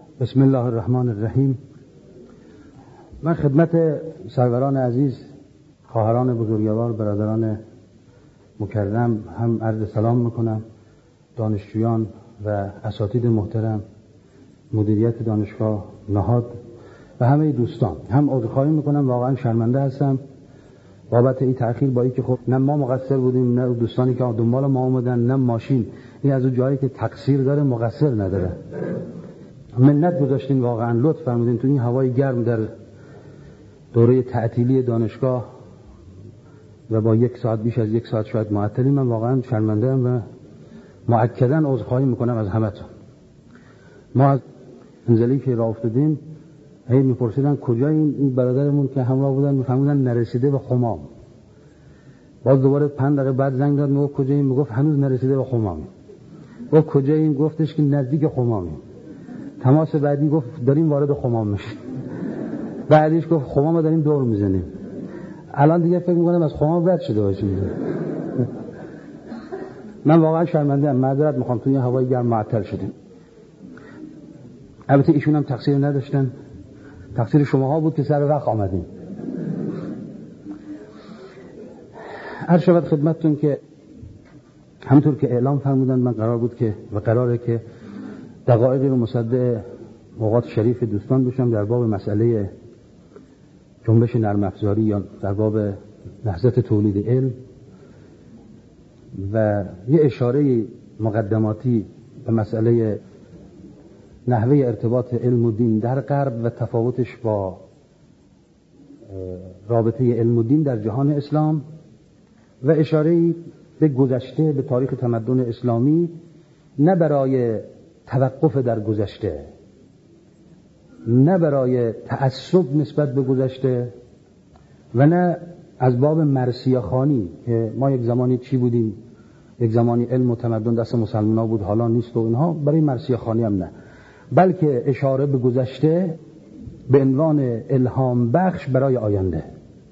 بسم الله الرحمن الرحیم. من خدمت سروران عزیز، خواهران بزرگوار، برادران مکرم هم عرض سلام میکنم. دانشجویان و اساتید محترم، مدیریت دانشگاه، نهاد و همه دوستان، هم عذرخواهی میکنم، واقعا شرمنده هستم بابت این تأخیر، با اینکه خب نه ما مقصر بودیم، نه دوستانی که دنبال ما اومدن، نه ماشین. این از اون جایی که تقصیر داره مقصر نداره. منت گذاشتین، واقعا لطف فرمودین تو این هوای گرم در دوره تعطیلی دانشگاه و با بیش از یک ساعت شاید معطلی. من واقعا شرمنده ام و مؤکداً عذرخواهی میکنم از همتون. ما از منزلی که راه افتادیم هی میپرسیدن کجا این برادرمون که همراه بودن، میفهمودن نرسیده به خمام. باز دوباره 5 دقیقه بعد زنگ داد، میگفت کجاییم؟ میگفت هنوز نرسیده به خمام. گفت کجاییم؟ گفتش که نزدیک خمامیم. تماس بعدی گفت داریم وارد خمام میشیم. بعدیش گفت خمام داریم دور میزنیم. الان دیگه فکر میکنم از خمام رد شده باشیم. من واقعا شرمنده ام، معذرت میخوام، توی هوای گرم معطل شدیم. البته ایشون هم تقصیر نداشتن، تقصیر شماها بود که سر وقت آمدین. عرض شود خدمتتون که همونطور که اعلام فرمودن، من قراره که دقایقی رو مصدق اوقات شریف دوستان بشم در باب مسئله جنبش نرم افزاری یا در باب نهضت تولید علم و یه اشاره مقدماتی به مسئله نحوه ارتباط علم و دین در غرب و تفاوتش با رابطه علم و دین در جهان اسلام و اشاره به گذشته، به تاریخ تمدن اسلامی، نه برای توقف در گذشته، نه برای تعصب نسبت به گذشته و نه از باب مرثیه‌خوانی که ما یک زمانی چی بودیم، یک زمانی علم و تمدن دست مسلمان‌ها بود حالا نیست و اینها، برای مرثیه‌خوانی هم نه، بلکه اشاره به گذشته به عنوان الهام بخش برای آینده،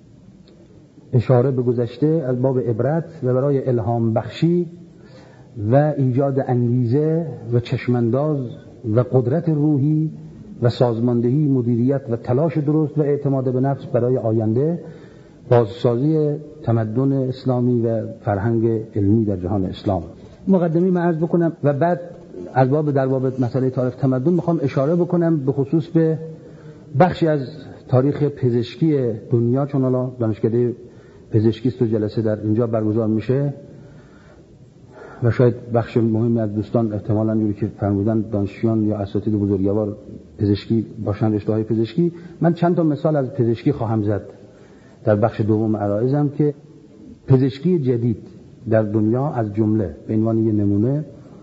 اشاره به گذشته از باب عبرت و برای الهام بخشی و ایجاد انگیزه و چشمانداز و قدرت روحی و سازماندهی، مدیریت و تلاش درست و اعتماد به نفس برای آینده، بازسازی تمدن اسلامی و فرهنگ علمی در جهان اسلام. مقدمی من عرض بکنم و بعد از در باب مسئله تاریخ تمدن میخوام اشاره بکنم به خصوص به بخشی از تاریخ پزشکی دنیا، چون حالا دانشکده پزشکی است و جلسه در اینجا برگزار میشه و شاید بخش مهمی از دوستان احتمالاً جوری که فرمودن دانشجویان یا اساتید بزرگوار پزشکی باشن، رشته‌های پزشکی. من چند تا مثال از پزشکی خواهم زد در بخش دوم عرایزم که پزشکی جدید در دنیا از جمله به عنوان یه نمونه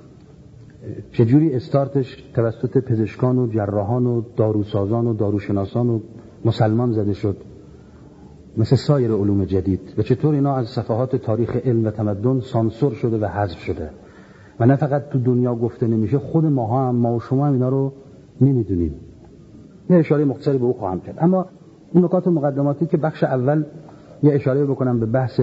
چجوری استارتش توسط پزشکان و جراحان و داروسازان و داروشناسان و مسلمان زده شد مثل سایر علوم جدید و چطور اینا از صفحات تاریخ علم و تمدن سانسور شده و حذف شده و نه فقط تو دنیا گفته نمیشه، خود ما و شما هم اینا رو نمیدونیم. یه اشاره مختصری به او خواهم کرد. اما این نکات مقدماتی که بخش اول یه اشاره بکنم به بحث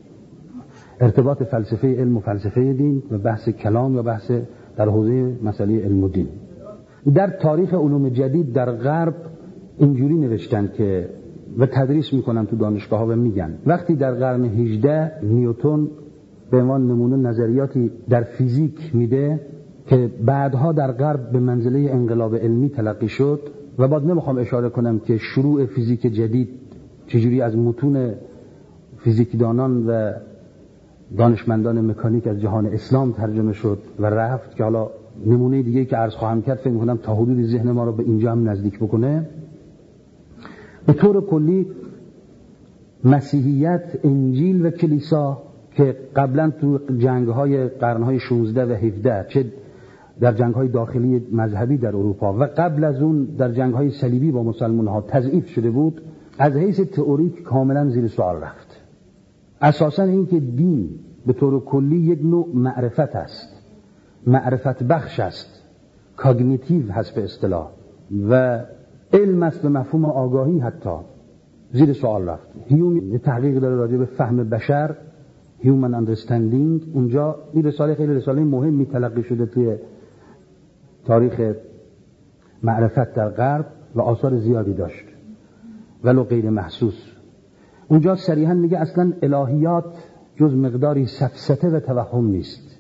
ارتباط فلسفه علم و فلسفه دین و بحث کلام یا بحث در حوزه مسئله علم و دین. در تاریخ علوم جدید در غرب اینجوری نوشتن که و تدریس میکنن تو دانشگاه ها و میگن وقتی در قرن 18 نیوتن به عنوان نمونه نظریاتی در فیزیک میده که بعدها در غرب به منزله انقلاب علمی تلقی شد و بعد نمیخوام اشاره کنم که شروع فیزیک جدید چجوری از متون فیزیکدانان و دانشمندان مکانیک از جهان اسلام ترجمه شد و رفت که حالا نمونه دیگه که عرض خواهم کرد فکر میکنم تا حدودی ذهن ما رو به اینجا هم نزدیک بکنه. به طور کلی مسیحیت، انجیل و کلیسا که قبلا تو جنگ‌های قرن‌های 16 و 17 چه در جنگ‌های داخلی مذهبی در اروپا و قبل از اون در جنگ‌های صلیبی با مسلمان‌ها تضعیف شده بود، از حیث تئوریک کاملا زیر سوال رفت. اساساً این که دین به طور کلی یک نوع معرفت است، معرفت بخش است، کاگنیتیو هست به اصطلاح و علم است به مفهوم آگاهی، حتی زیر سوال رفت. هیوم تحقیق داره راجع به فهم بشر، Human Understanding. اونجا این رساله خیلی رساله مهمی تلقی شده توی تاریخ معرفت در غرب و آثار زیادی داشت ولو غیر محسوس. اونجا صریحا میگه اصلا الهیات جز مقداری سفسطه و توهم نیست.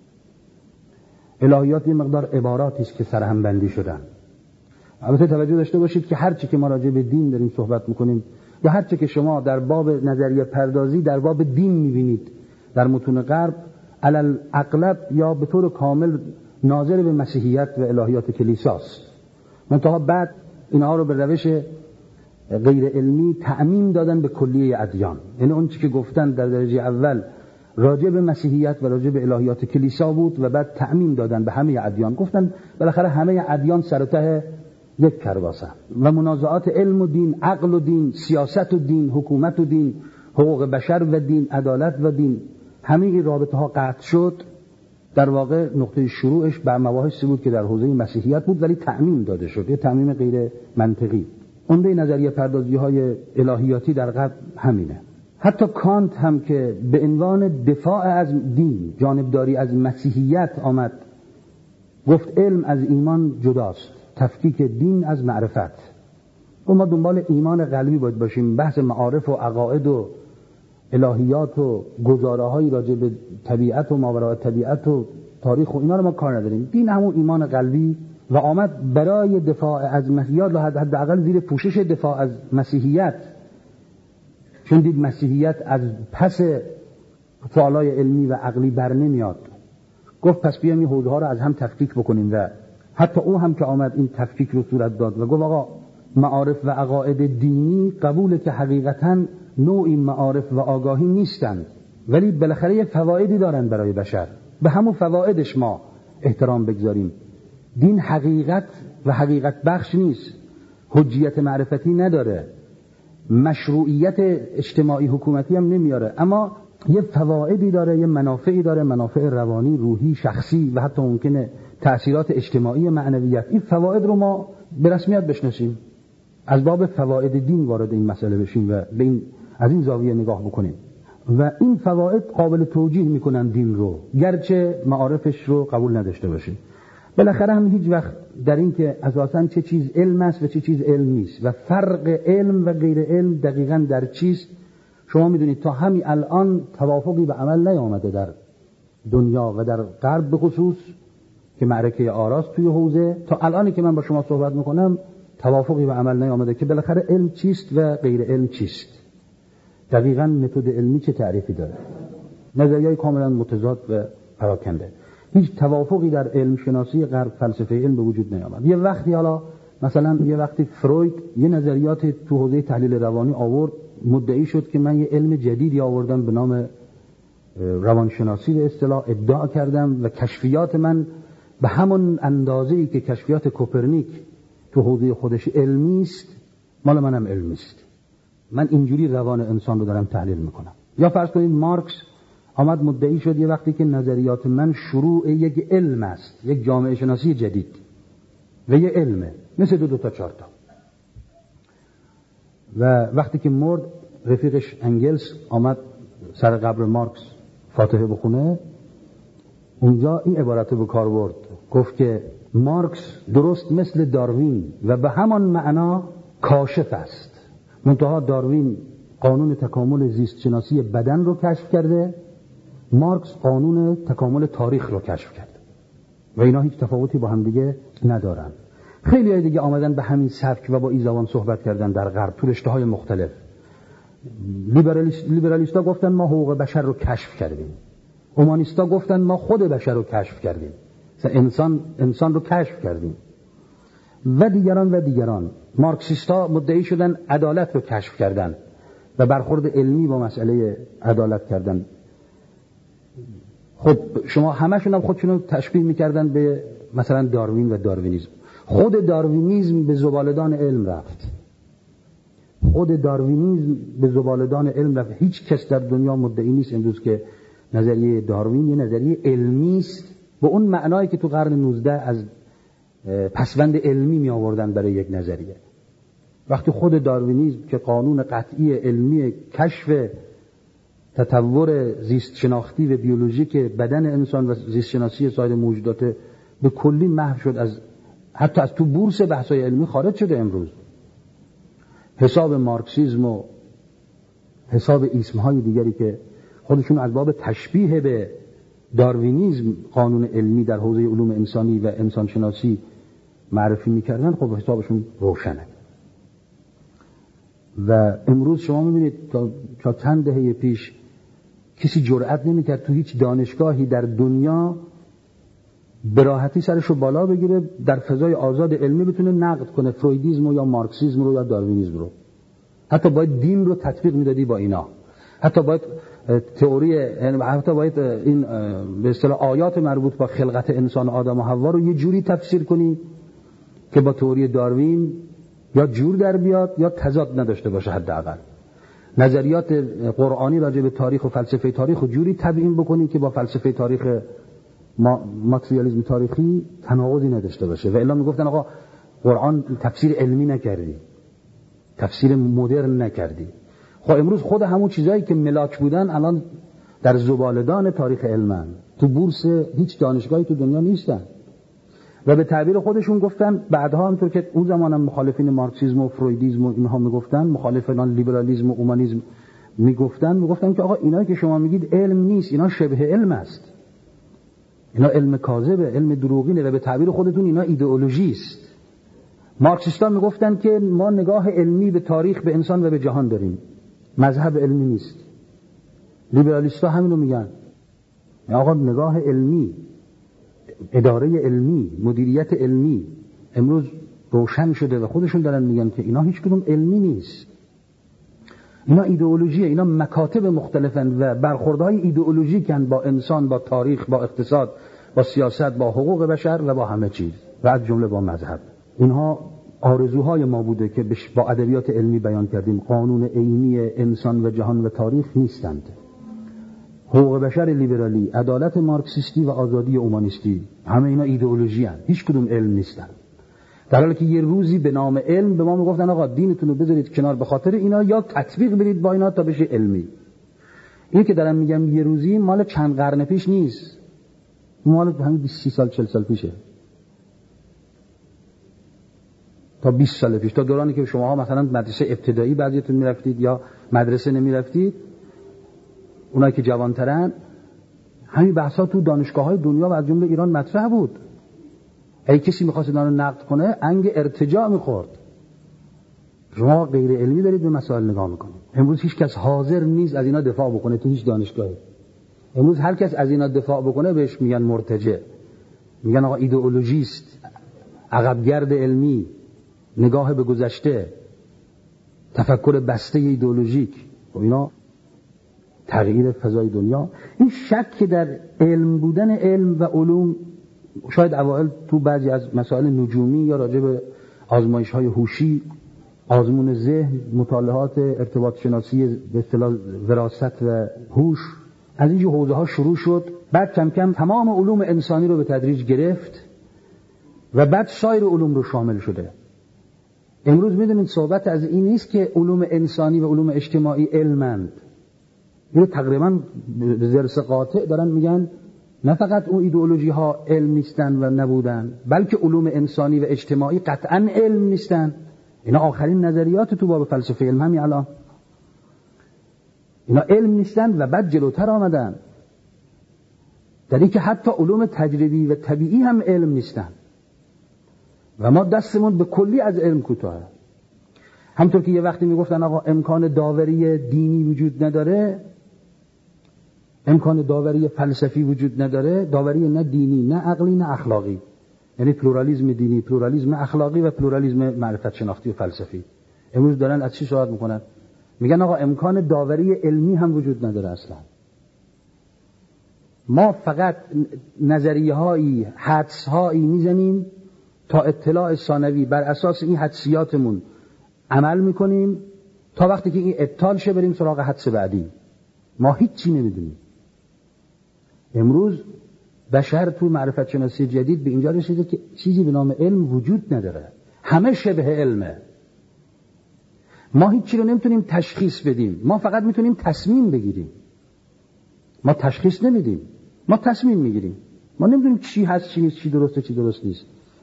الهیات یه مقدار عباراتی است که سرهم بندی شدن. البته توجه داشته باشید که هر چی که ما راجع به دین داریم صحبت میکنیم یا هر چی که شما در باب نظریه پردازی در باب دین میبینید در متون غرب، علل اغلب یا به طور کامل ناظر به مسیحیت و الهیات کلیساست. منتها بعد اینها رو به روش غیر علمی تعمیم دادن به کلیه ادیان. یعنی اون چی که گفتن در درجه اول راجع به مسیحیت و راجع به الهیات کلیسا بود و بعد تعمیم دادن به همه ادیان. گفتن بالاخره همه ادیان سر و ته یک کرباسه و منازعات علم و دین، عقل و دین، سیاست و دین، حکومت و دین، حقوق بشر و دین، عدالت و دین، همه این رابطه ها قطع شد. در واقع نقطه شروعش بر مباحثی بود که در حوزه مسیحیت بود ولی تعمیم داده شد، یه تعمیم غیر منطقی. عمده نظریه پردازی های الهیاتی در غرب همینه. حتی کانت هم که به عنوان دفاع از دین، جانبداری از مسیحیت آمد، گفت علم از ایمان جداست، تفکیک دین از معرفت. و ما دنبال ایمان قلبی باید باشیم. بحث معارف و عقاید و الهیات و گزاره‌های راجع به طبیعت و ماوراء طبیعت و تاریخ و اینا رو ما کار نداریم. دین همون ایمان قلبی و آمد برای دفاع از مسیحیت، حداقل زیر پوشش دفاع از مسیحیت، چون دید مسیحیت از پس سوالای علمی و عقلی بر نمیاد، گفت پس بیایم این حوزه‌ها رو از هم تفکیک بکنیم. و حتی او هم که آمد این تفکیک رو صورت داد و گفت آقا معارف و عقاید دینی قبوله که حقیقتاً نوعی معارف و آگاهی نیستند ولی بالاخره یه فوایدی دارن برای بشر، به همون فوایدش ما احترام بگذاریم. دین حقیقت و حقیقت بخش نیست، حجیت معرفتی نداره، مشروعیت اجتماعی حکومتی هم نمیاره، اما یه فوایدی داره، یه منافعی داره، منافع روانی، روحی، شخصی و حتی ممکنه تأثیرات اجتماعی معنویت. این فواید رو ما به رسمیت بشناسیم، از باب فواید دین وارد این مسئله بشیم و به این از این زاویه نگاه بکنیم و این فواید قابل توجیه میکنن دین رو، گرچه معارفش رو قبول نداشته باشیم. بالاخره هم هیچ وقت در این که اساساً چه چیز علم است و چه چیز علم نیست و فرق علم و غیر علم دقیقاً در چیست. شما میدونید تا همین الان توافقی به عمل نیامده در دنیا و در غرب به خصوص که معرکه آراست توی حوزه. تا الانی که من با شما صحبت میکنم توافقی به عمل نیامده که بالاخره علم چیست و غیر علم چیست، دقیقاً متد علمی چه تعریفی داره. نظریه‌های کاملا متضاد و پراکنده. هیچ توافقی در علم شناسی غرب، فلسفه علم به وجود نیامد. یه وقتی حالا مثلا یه وقتی فروید یه نظریات تو حوزه تحلیل روانی آورد، مدعی شد که من یه علم جدیدی آوردم به نام روانشناسی به اصطلاح، ادعا کردم و کشفیات من به همون اندازه‌ای که کشفیات کوپرنیک تو حوزه خودش علمی است، مال منم علمی است. من اینجوری روان انسان رو دارم تحلیل میکنم. یا فرض کنید مارکس آمد مدعی شد یه وقتی که نظریات من شروع یک علم است، یک جامعه شناسی جدید و یه علمه، مثل دو تا چهار تا. و وقتی که مرد رفیقش انگلس آمد سر قبر مارکس فاتحه بخونه، اونجا این عبارت به کار برد، گفت که مارکس درست مثل داروین و به همان معنا کاشف است، منتها داروین قانون تکامل زیست شناسی بدن رو کشف کرده، مارکس قانون تکامل تاریخ رو کشف کرده و اینا هیچ تفاوتی با هم دیگه ندارن. خیلی های دیگه آمدن به همین سبک و با این زبان صحبت کردن در غرب تو رشته‌های مختلف. لیبرالیستا گفتن ما حقوق بشر رو کشف کردیم، اومانیستا گفتن ما خود بشر رو کشف کردیم، انسان رو کشف کردیم و دیگران. مارکسیستا مدعی شدن عدالت رو کشف کردن و برخورد علمی با مسئله عدالت کردن. خب شما همشون هم خودشون رو تشبیه میکردن به مثلا داروین و داروینیسم. خود داروینیسم به زبالدان علم رفت. هیچ کس در دنیا مدعی نیست امروز که نظریه داروین یه نظریه علمی است به اون معنایی که تو قرن 19 از پسوند علمی می آوردن برای یک نظریه. وقتی خود داروینیسم که قانون قطعی علمی کشف تطور زیست شناختی و بیولوژیک بدن انسان و زیست شناسی سایر موجودات به کلی محو شد از حتی از تو بورس بحث‌های علمی خارج شده امروز. حساب مارکسیسم و حساب ایسم‌های دیگری که خودشون از باب تشبیه به داروینیسم قانون علمی در حوزه علوم انسانی و انسانشناسی معرفی می‌کردن، خب حسابشون روشنه. و امروز شما می‌بینید تا چند دهه پیش کسی جرئت نمی‌کرد تو هیچ دانشگاهی در دنیا به راحتی سرشو بالا بگیره در فضای آزاد علمی بتونه نقد کنه فرویدیسم رو یا مارکسیسم رو یا داروینیسم رو. حتی باید دین رو تطبیق میدادی با اینا، حتی باید تئوری، حتی باید این به اصطلاح آیات مربوط با خلقت انسان آدم و حوا رو یه جوری تفسیر کنی که با تئوری داروین یا جور در بیاد یا تضاد نداشته باشه. حداقل نظریات قرآنی راجع به تاریخ و فلسفه تاریخ رو جوری تبیین بکنی که با فلسفه تاریخ ماتریالیسم تاریخی تناقضی نداشته باشه. و الا میگفتن آقا قرآن تفسیر علمی نکردی، تفسیر مدرن نکردی. خب امروز خود همون چیزایی که ملاک بودن الان در زبالدان تاریخ علمن، تو بورس هیچ دانشگاهی تو دنیا نیستن. و به تعبیر خودشون گفتن بعدها، همونطور که اون زمان هم مخالفین مارکسیسم و فرویدیسم و اینها میگفتن، مخالفان لیبرالیسم و اومانیسم میگفتن که آقا اینا که شما میگید علم نیست، اینا شبه علم است، اینا علم کاذبه، علم دروغینه و به تعبیر خودتون اینا ایدئولوژی است. مارکسیستا میگفتن که ما نگاه علمی به تاریخ، به انسان و به جهان داریم، مذهب علمی نیست. لیبرالیستا همینو میگن، آقا نگاه علمی، اداره علمی، مدیریت علمی امروز روشن شده و خودشون دارن میگن که اینا هیچ کدوم علمی نیست، اینا ایدئولوژیه، اینا مکاتب مختلفن و برخوردهای ایدئولوژیکن با انسان، با تاریخ، با اقتصاد، با سیاست، با حقوق بشر و با همه چیز و از جمله با مذهب. اینها آرزوهای ما بوده که با ادبیات علمی بیان کردیم. قانون عینی انسان و جهان و تاریخ نیستند. حقوق بشر لیبرالی، عدالت مارکسیستی و آزادی اومانیستی، همه اینا ایدئولوژی هستند، هیچ کدوم علم نیستن. در حالی که یه روزی به نام علم به ما میگفتن آقا دینتون رو بذارید کنار به خاطر اینا، یا تطبیق برید با اینا تا بشه علمی. این که دارم میگم یه روزی مال چند قرن پیش نیست، مال همین 30 سال 40 سال پیشه، تا 20 سال پیش، تا دورانی که شماها مثلا مدرسه ابتدایی بعضیتون میرفتید یا مدرسه نمیرفتید، اونایی که جوانترن، همین بحثا تو دانشگاه‌های دنیا و از جمله ایران مطرح بود. اگه کسی می‌خواست اینا رو نقد کنه انگ ارتجاع می‌خورد. شما غیر علمی دارید به مسائل نگاه می‌کنید. امروز هیچ کس حاضر نیست از اینا دفاع بکنه تو هیچ دانشگاهی. امروز هر کس از اینا دفاع بکنه بهش میگن مرتجع، میگن آقا ایدئولوژیست، عقبگرد علمی، نگاه به گذشته، تفکر بسته ایدئولوژیک. و اینا تغییر فضای دنیا. این شک در علم بودن علم و علوم شاید اوائل تو بعضی از مسائل نجومی یا راجع به آزمایش‌های هوشی، آزمون ذهن، مطالعات ارتباط شناسی به اصطلاح وراثت و هوش، از این حوزه‌ها شروع شد. بعد کم کم تمام علوم انسانی رو به تدریج گرفت و بعد سایر علوم رو شامل شده. امروز می‌دونید صحبت از این نیست که علوم انسانی و علوم اجتماعی علمند. اینو تقریبا به ضرس قاطع دارن میگن نه فقط اون ایدئولوژی ها علم نیستن و نبودن، بلکه علوم انسانی و اجتماعی قطعا علم نیستن. اینا آخرین نظریات تو باب فلسفه علم همین الان. اینا علم نیستن و بعد جلوتر آمدن در این که حتی علوم تجربی و طبیعی هم علم نیستن و ما دستمون به کلی از علم کوتاهه. همونطور که یه وقتی میگفتن آقا امکان داوری دینی وجود نداره، امکان داوری فلسفی وجود نداره، داوری نه دینی نه عقلی نه اخلاقی، یعنی پلورالیسم دینی، پلورالیسم اخلاقی و پلورالیسم معرفت شناختی و فلسفی. امروز دارن از چی صحبت میکنن؟ میگن آقا امکان داوری علمی هم وجود نداره اصلا. ما فقط نظریه هایی، حدس هایی میزنیم تا اطلاع ثانوی بر اساس این حدسیاتمون عمل میکنیم تا وقتی که این ابطال شه بریم سراغ حدس بعدی. ما هیچی نمیدونیم. امروز بشر تو معرفت شناسی جدید به اینجا رسیده که چیزی به نام علم وجود نداره، همه شبه علمه. ما هیچی رو نمیتونیم تشخیص بدیم، ما فقط میتونیم تصمیم بگیریم. ما تشخیص نمیدیم، ما تصمیم میگیریم. ما نمیدونیم چی هست چی نیست، چی درسته چی درست نیست.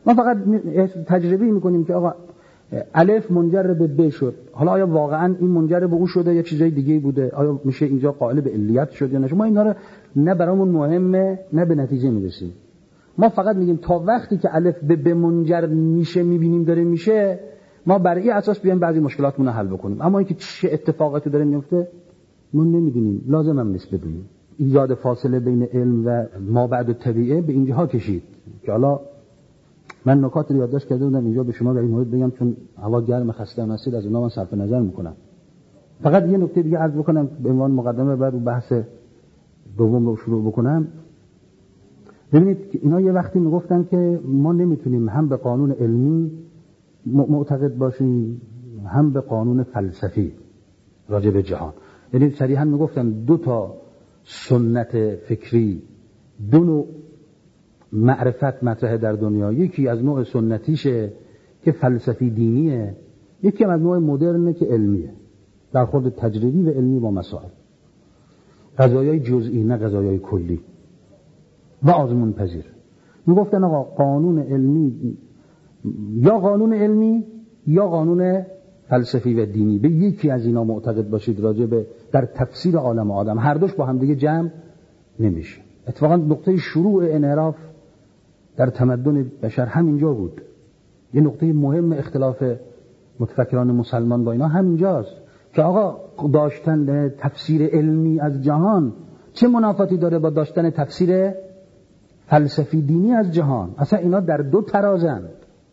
ما فقط تجربه میکنیم که آقا الف منجر به ب شد، حالا آیا واقعا این منجر به او شده یا چیزای دیگه بوده، آیا میشه اینجا قائل به علیت شد یا نشه. ما اینا رو نه برامون مهمه نه به نتیجه میرسیم. ما فقط میگیم تا وقتی که الف به ب منجر میشه، میبینیم داره میشه، ما بر این اساس بیایم بعضی مشکلاتمون رو حل بکنیم. اما اینکه چه اتفاقاتی داره میفته ما نمیدونیم، لازم هم نیست بدونیم. ایجاد فاصله بین علم و ما بعد الطبیعه به اینجاها کشید که حالا من نکات رو یادداشت کرده بودم اینجا به شما در این مورد بگم، چون هوا گرم خسته‌ام هستید از اونها من صرف نظر میکنم. فقط یه نکته دیگه عرض بکنم به عنوان مقدمه، بعد بحث دوم رو شروع بکنم. ببینید که اینا یه وقتی میگفتن که ما نمیتونیم هم به قانون علمی معتقد باشیم هم به قانون فلسفی راجع به جهان. یعنی صریحا میگفتن دو تا سنت فکری، دو نوع معرفت مطرح در دنیا، یکی از نوع سنتیشه که فلسفی دینیه، یکی از نوع مدرنه که علمیه، در خود تجربی و علمی با مسائل، قضایای جزئی نه قضایای کلی و آزمون پذیر. میگفتن آقا قانون علمی یا قانون علمی یا قانون فلسفی و دینی، به یکی از اینا معتقد باشید راجع به در تفسیر عالم آدم، هر دوش با هم دیگه جمع نمیشه. اتفاقا نقطه شروع انحراف در تمدن بشر همینجا بود. یه نقطه مهم اختلاف متفکران مسلمان با اینا همینجاست که آقا داشتن تفسیر علمی از جهان چه منافاتی داره با داشتن تفسیر فلسفی دینی از جهان؟ اصلا اینا در دو ترازند،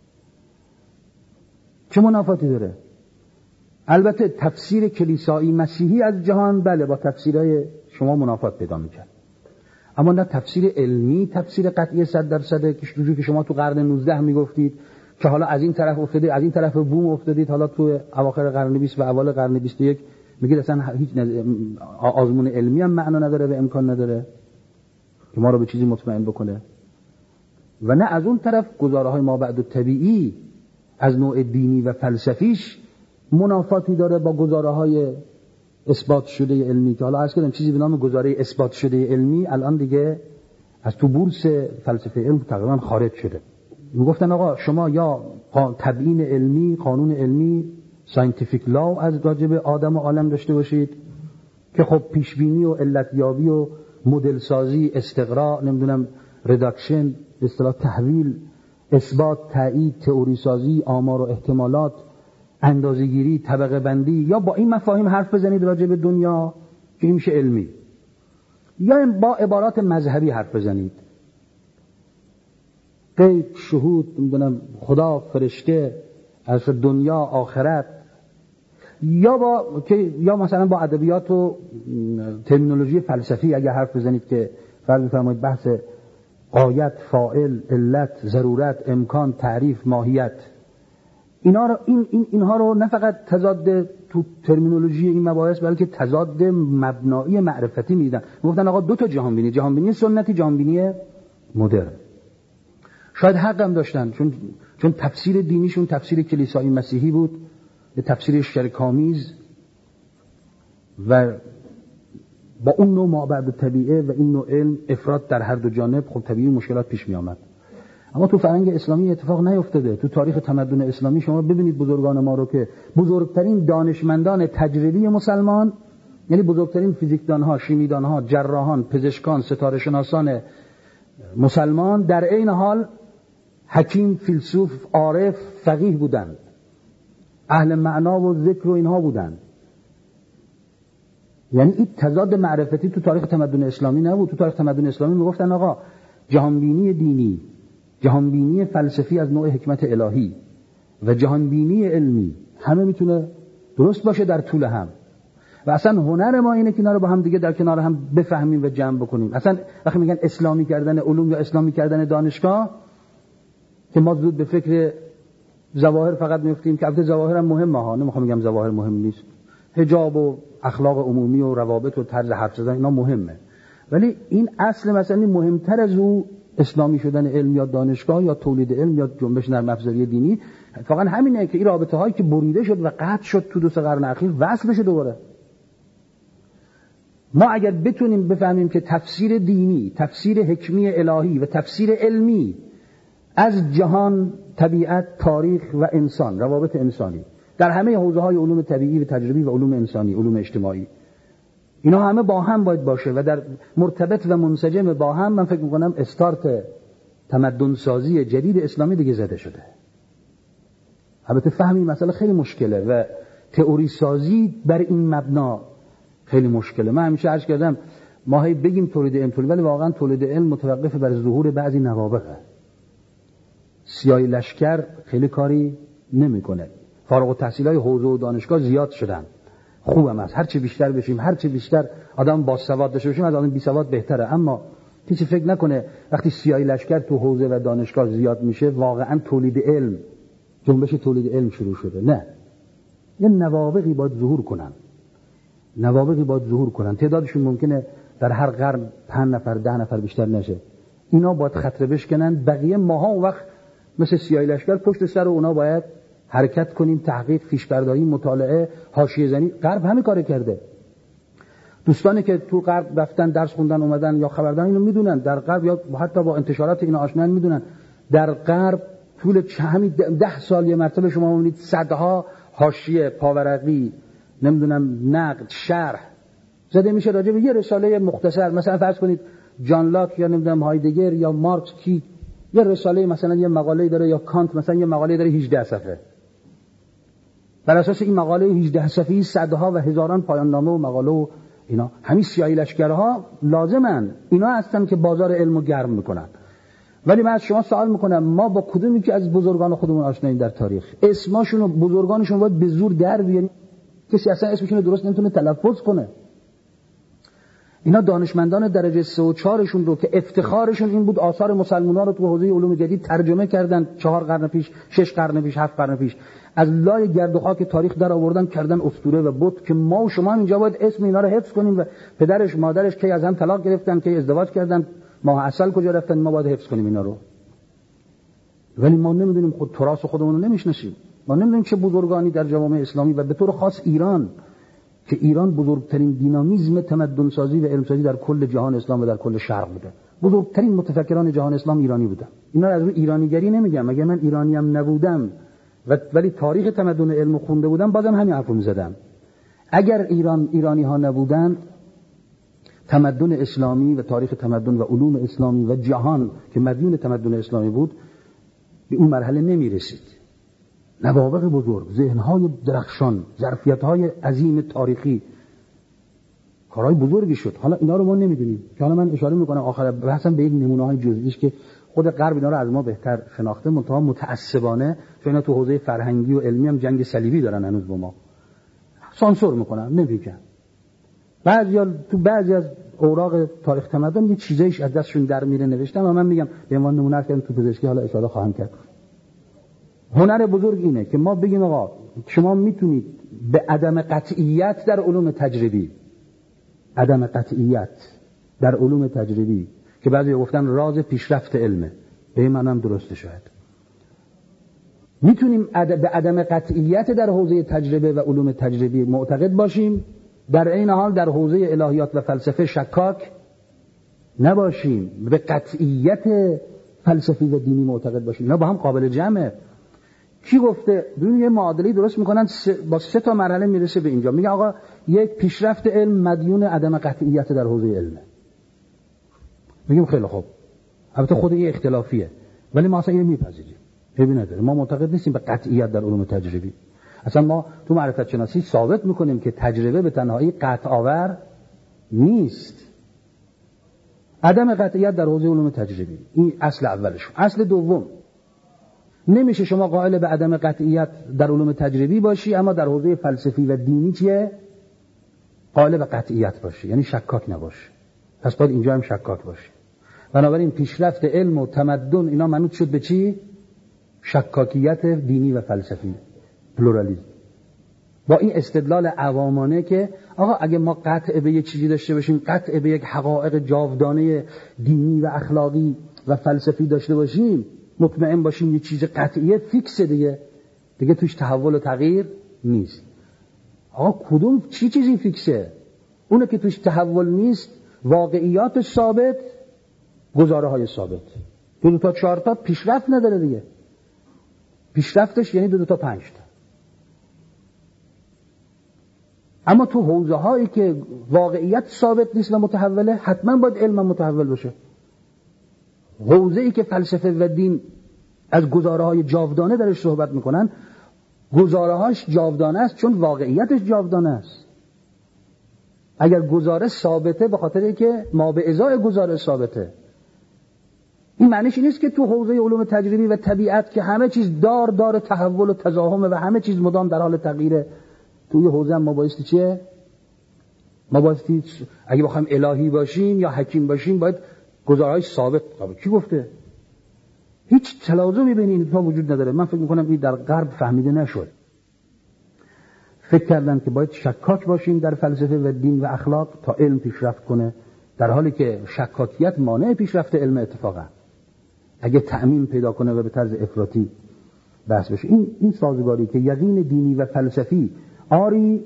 چه منافاتی داره؟ البته تفسیر کلیسایی مسیحی از جهان بله با تفسیرهای شما منافات پیدا میکنه، اما نه تفسیر علمی، تفسیر قطعی 100% که شما تو قرن 19 میگفتید که حالا از این طرف افتادید، از این طرف بوم افتادید، حالا تو اواخر قرن 20 و اوایل قرن 21 میگید اصلا هیچ آزمون علمی هم معنا نداره و امکان نداره که ما رو به چیزی مطمئن بکنه. و نه از اون طرف گزاره‌های ما بعد الطبیعی از نوع دینی و فلسفیش منافاتی داره با گزاره‌های اثبات شده علمی، که حالا عرض کردم چیزی به نام گزاره اثبات شده علمی الان دیگه از تو بورس فلسفه علم تقریبا خارج شده. میگفتن آقا شما یا تبیین علمی، قانون علمی، ساینتیفیک لاو از راجب آدم و عالم داشته باشید که خب پیشبینی و علتیابی و مدل سازی، استقراء، نمیدونم ریداکشن، به اصطلاح تحویل، اثبات، تایید، تئوری سازی، آمار و احتمالات، اندازه‌گیری، طبقه بندی، یا با این مفاهیم حرف بزنید راجع به دنیا که این میشه علمی، یا با عبارات مذهبی حرف بزنید، غیب، شهود، نمیدونم خدا، فرشته، از دنیا، آخرت، یا مثلا با ادبیات و ترمینولوژی فلسفی اگر حرف بزنید که فرض بفرمایید بحث غایت، فاعل، علت، ضرورت، امکان، تعریف، ماهیت، اینها رو نه فقط تضاد تو ترمینولوژی این مباحث بلکه تضاد مبنایی معرفتی میدن. گفتن آقا دو تا جهانبینی سنتی، جهانبینی مدرن. شاید حق هم داشتن، چون تفسیر دینیشون تفسیر کلیسایی مسیحی بود، یه تفسیر شرک‌آمیز و با اون نوع ما بعد طبیعه و این نوع علم افراد در هر دو جانب خب طبیعی مشکلات پیش می آمد. اما تو فرهنگ اسلامی اتفاق نیفتاده. تو تاریخ تمدن اسلامی شما ببینید بزرگان ما رو که بزرگترین دانشمندان تجربی مسلمان، یعنی بزرگترین فیزیکدانها، شیمیدانها، جراحان، پزشکان، ستاره شناسان مسلمان در عین حال حکیم، فیلسوف، عارف، فقیه بودند، اهل معنا و ذکر و اینها بودند. یعنی این تضاد معرفتی تو تاریخ تمدن اسلامی نبود. تو تاریخ تمدن اسلامی میگفتن آقا جهانبینی دینی، جهانبینی فلسفی از نوع حکمت الهی و جهانبینی علمی همه میتونه درست باشه در طول هم، و اصلا هنر ما اینه که اینا رو با هم دیگه در کنار هم بفهمیم و جمع بکنیم. اصلا وقتی میگن اسلامی کردن علوم یا اسلامی کردن دانشگاه که ما زود به فکر ظواهر فقط میفتیم، که البته ظواهر هم مهمه ها، نمیخوام بگم ظواهر مهم نیست، حجاب و اخلاق عمومی و روابط و طرز حرف زدن اینا مهمه، ولی این اصل مثلا مهمتر از او اسلامی شدن علم یا دانشگاه یا تولید علم یا جنبش نرم افزاری دینی فقط همینه که این رابطه هایی که بریده شد و قطع شد تو 2 قرن اخیر وصل بشه دوباره. ما اگر بتونیم بفهمیم که تفسیر دینی، تفسیر حکمی الهی و تفسیر علمی از جهان، طبیعت، تاریخ و انسان، روابط انسانی در همه حوزه‌های علوم طبیعی و تجربی و علوم انسانی، علوم اجتماعی، اینا همه با هم باید باشه و در مرتبط و منسجم با هم. من فکر می‌کنم استارت تمدن سازی جدید اسلامی دیگه زده شده. البته فهم این مسئله خیلی مشکله و تئوری سازی بر این مبنا خیلی مشکله. من همیشه عرض کردم ما هی بگیم تولید علم، ولی واقعا تولید علم متوقف بر ظهور بعضی نوابغه. سیاهی لشکر خیلی کاری نمیکنه. فارغ التحصیلای حوزه و دانشگاه زیاد شدن، خوبم است، هر چی بیشتر بشیم، هر چی بیشتر آدم باسواد داشته باشیم از آدم بی سواد بهتره. اما کسی فکر نکنه وقتی سیاهی لشکر تو حوزه و دانشگاه زیاد میشه واقعا تولید علم، جنبش تولید علم شروع شده. نه، یه نوابغی باید ظهور کنن. تعدادشون ممکنه در هر قرن 5 نفر 10 نفر بیشتر نشه. اینا باید خطره بشکنن. بقیه ماها اون وقت مثل سیاهی لشکر پشت سر اونا باید حرکت کنیم، تحقیق، پیشبرداری، مطالعه، حاشیه زنی. غرب همین کارو کرده. دوستانی که تو غرب رفتن درس خوندن اومدن یا خبردارن اینو میدونن. در غرب یا حتی با انتشارات اینا آشنا میدونن. در غرب طول همین 10 سال یه مرتبه شما میبینید صدها حاشیه، پاورقی، نمیدونم نقد، شرح زده میشه راجع به یه رساله مختصر. مثلا فرض کنید جان لاک یا نمیدونم هایدگر یا مارکس کی یه رساله مثلا یه مقاله داره، یا کانت مثلا یه مقاله داره 18 صفحه. بر اساس این مقاله 18 صفحه‌ای صدها و هزاران پایان نامه و مقاله و اینا. همین سیاهی لشکرها لازمن، اینا هستن که بازار علمو گرم میکنن. ولی من از شما سوال میکنم ما با کدومی که از بزرگان خودمون آشناییم در تاریخ؟ اسماشون و بزرگانشون باید به زور در بیاریم. کسی اصلا اسمشون رو درست نمیتونه تلفظ کنه. اینا دانشمندان درجه 3 و 4شون رو که افتخارشون این بود آثار مسلمانان رو تو حوزه علوم جدید ترجمه کردن 4 قرن پیش، 6 قرن پیش، 7 قرن پیش، از لای گرد و خاک تاریخ در آوردن کردن اسطوره و بت که ما و شما اینجا باید اسم اینا رو حفظ کنیم. و پدرش مادرش کی از هم طلاق گرفتن، کی ازدواج کردن، ماه عسل کجا رفتن، ما باید حفظ کنیم اینا رو. ولی ما نمیدونیم، خود تراث خودمون رو نمیشناسیم. ما نمیدونیم چه بزرگانی در جوامع اسلامی و به طور خاص ایران، که ایران بزرگترین دینامیزم تمدن سازی و علم سازی در کل جهان اسلام و در کل شرق بوده. بزرگترین متفکران جهان اسلام ایرانی بودن. اینا از روی ایرانیگری نمیگم، مگه من ایرانیم نبودم ولی تاریخ تمدن علم خونده بودم بازم همین حرفو میزدم. اگر ایرانی ها نبودن تمدن اسلامی و تاریخ تمدن و علوم اسلامی و جهان که مدیون تمدن اسلامی بود به اون مرحله نمیرسید. نوابغ بزرگ، ذهن‌های درخشان، ظرفیت‌های عظیم تاریخی، کارهای بزرگی شد. حالا اینا رو ما نمیدونیم که حالا من اشاره میکنم آخر بحثم به یک نمونه‌های جزئیش که خود غرب اینا رو از ما بهتر شناخته، منتها متعصبانه چون اینا تو حوزه فرهنگی و علمی هم جنگ صلیبی دارن هنوز با ما، سانسور میکنن، نمیگن. بعضی از اوراق تاریخ تمدن یه چیزایش از دستشون در میره نوشتن و من میگم به عنوان نمونه کردم تو پزشکی، حالا اشاره خواهم کرد. هنر بزرگ اینه که ما بگیم آقا شما میتونید به عدم قطعیت در علوم تجربی، عدم قطعیت در علوم تجربی که بعضی گفتن راز پیشرفت علمه، به این معنی هم درسته، شاید میتونیم به عدم قطعیت در حوزه تجربه و علوم تجربی معتقد باشیم، در این حال در حوزه الهیات و فلسفه شکاک نباشیم، به قطعیت فلسفی و دینی معتقد باشیم. اینا با هم قابل جمعه. کی گفته؟ ببین یه معادله درست میکنن با 3 تا مرحله میرسه به اینجا. میگه آقا یک پیشرفت علم مدیون عدم قطعیت در حوزه علمه. میگیم خیلی خوب، البته خود یه اختلافیه ولی ما اصلا اینو میپذیریم، عیبی نداره. ما معتقد نیستیم به قطعیت در علوم تجربی. اصلا ما تو معرفت شناسی ثابت میکنیم که تجربه به تنهایی قطع آور نیست. عدم قطعیت در حوزه علوم تجربی، این اصل اولش. اصل دوم، نمیشه شما قائل به عدم قطعیت در علوم تجربی باشی اما در حوزه فلسفی و دینی چیه؟ قائل به قطعیت باشی، یعنی شکاک نباشی. پس باید اینجا هم شکاک باشی. بنابراین پیشرفت علم و تمدن اینا منوط شد به چی؟ شکاکیت دینی و فلسفی، پلورالیسم. با این استدلال عوامانه که آقا اگه ما قطع به یک چیزی داشته باشیم، قطع به یک حقایق جاودانه دینی و اخلاقی و فلسفی داشته باشیم، مطمئن باشیم یه چیز قطعیه فیکسه دیگه توش تحول و تغییر نیست. آقا کدوم چیزی فیکسه؟ اونه که توش تحول نیست، واقعیات ثابت، گزاره های ثابت. 2 تا 4 تا پیشرفت نداره دیگه. پیشرفتش یعنی 2 تا 5 تا. اما تو حوزه هایی که واقعیت ثابت نیست و متحوله، حتما باید علم متحول بشه. حوزه ای که فلسفه و دین از گزاره های جاودانه درش صحبت میکنن، گزاره هاش جاودانه است چون واقعیتش جاودانه است. اگر گزاره ثابته به خاطر اینکه ما به ازای گزاره ثابته. این معنیش نیست که تو حوزه علوم تجربی و طبیعت که همه چیز دار تحول و تزاحمه و همه چیز مدام در حال تغییره، توی حوزه ما بایستی چیه؟ ما بایستی اگه بخوایم الهی باشیم یا حکیم باشیم باید گزاره‌های ثابت قبول. کی گفته؟ هیچ تلازمی بین این دو وجود نداره. من فکر می‌کنم این در غرب فهمیده نشد. فکر کردن که باید شکاک باشیم در فلسفه و دین و اخلاق تا علم پیشرفت کنه، در حالی که شکاکیت مانع پیشرفت علم اتفاقا اگه تعمیم پیدا کنه و به طرز افراطی بحث بشه. این سازگاری که یقین دینی و فلسفی آری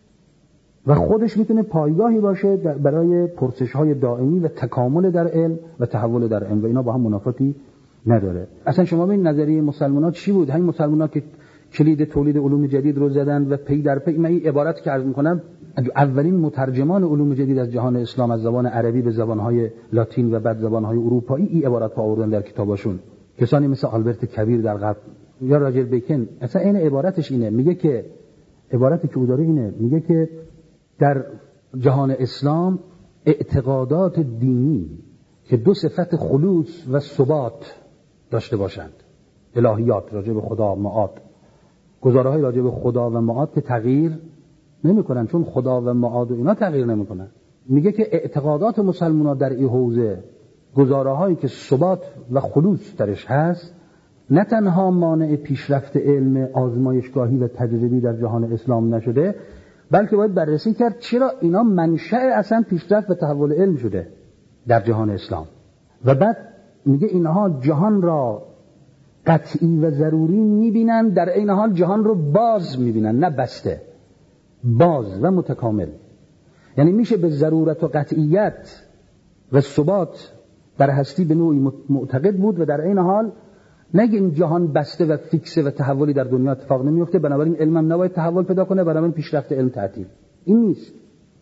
و خودش میتونه پایگاهی باشه برای پرسش‌های دائمی و تکامل در علم و تحول در علم و اینا با هم منافاتی نداره. اصلا شما ببین نظریه مسلمان‌ها چی بود؟ همین مسلمان‌ها که کلید تولید علوم جدید رو زدن و پی در پی، من این عبارت که عرض می‌کنم اولین مترجمان علوم جدید از جهان اسلام از زبان عربی به زبان‌های لاتین و بعد زبان‌های اروپایی این عبارات آوردن در کتاباشون. کسانی مثل آلبرت کبیر در غرب یا راجر بیکن، اصلا این عبارتش اینه، میگه که عبارتی که او داره اینه، میگه که در جهان اسلام اعتقادات دینی که 2 صفت خلوص و ثبات داشته باشند، الهیات راجع به خدا، معاد، گزاره‌های راجع به خدا و معاد که تغییر نمی‌کنن چون خدا و معاد و اینا تغییر نمی‌کنن. میگه که اعتقادات مسلمان‌ها در این حوزه، گزاره‌هایی که ثبات و خلوص درش هست، نه تنها مانع پیشرفت علم آزمایشگاهی و تجربی در جهان اسلام نشده، بلکه باید بررسی کرد چرا اینا منشأ اصلا پیشرفت و تحول علم شده در جهان اسلام. و بعد میگه اینها جهان را قطعی و ضروری میبینن، در این حال جهان رو باز میبینن، نه بسته، باز و متکامل. یعنی میشه به ضرورت و قطعیت و ثبات در هستی به نوعی معتقد بود و در این حال نگه این جهان بسته و فیکسه و تحولی در دنیا اتفاق نمیفته، بنابراین علمم نباید تحول پیدا کنه، بنابراین پیشرفت علم تعطیل. این نیست.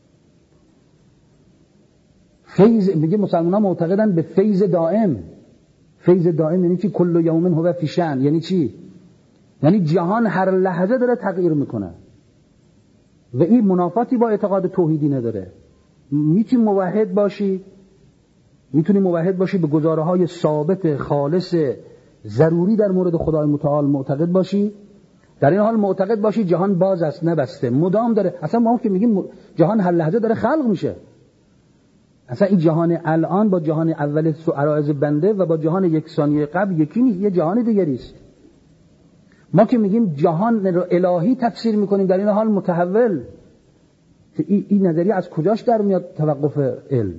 فیض، میگه مسلمان‌ها معتقدن به فیض دائم. فیض دائم یعنی چی؟ کل یوم هو فی شأن. یعنی چی؟ یعنی جهان هر لحظه داره تغییر میکنه و این منافاتی با اعتقاد توحیدی نداره. میتونی موحد باشی به گزاره‌های ثابت خالص ضروری در مورد خدای متعال معتقد باشی، در این حال معتقد باشی جهان باز است نه بسته، مدام داره. اصلا ما که میگیم جهان هر لحظه داره خلق میشه، اصلا این جهان الان با جهان اول عرایض بنده و با جهان 1 ثانیه قبل یکی نیست، یه جهان دیگری است. ما که میگیم جهان رو الهی تفسیر میکنیم، در این حال متحول. این نظریه از کجاش در میاد توقف علم؟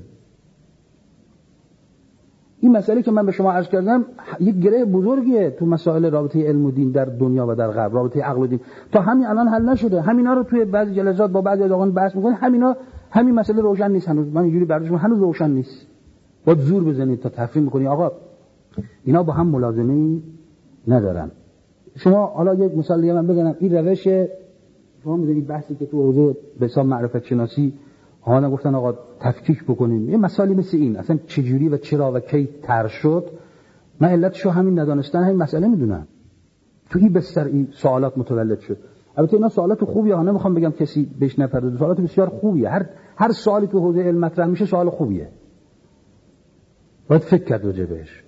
این مسئله که من به شما عرض کردم یک گره بزرگیه تو مسائل رابطه علم و دین در دنیا و در غرب، رابطه عقل و دین تا همین الان حل نشده. همینا رو توی بعضی جلسات با بعضی آقایان بحث می‌کنیم، همین مسئله روشن نیست هنوز. من اینجوری برداشت می‌کنم هنوز روشن نیست. باید زور بزنید تا تفهیم بکنی آقا اینا با هم ملازمه‌ای ندارن. شما حالا یک مثال دیگه من بزنم. این روش شما می‌دونید بحثی که تو حوزه به حساب معرفت شناسی آقا گفتن آقا تفکیک بکنیم، یه مسائلی مثل این اصلا چجوری و چرا و کی طرح شد، من علتشو همین ندانستن همین مسئله میدونم. تو این بستر این سوالات متولد شد. البته اینا سوالات خوبیه، ها نمیخوام بگم کسی بهش نپردازه، سوالات بسیار خوبیه. هر سوالی تو حوزه علم مطرح میشه سوال خوبیه، باید فکر کرد راجع بهش.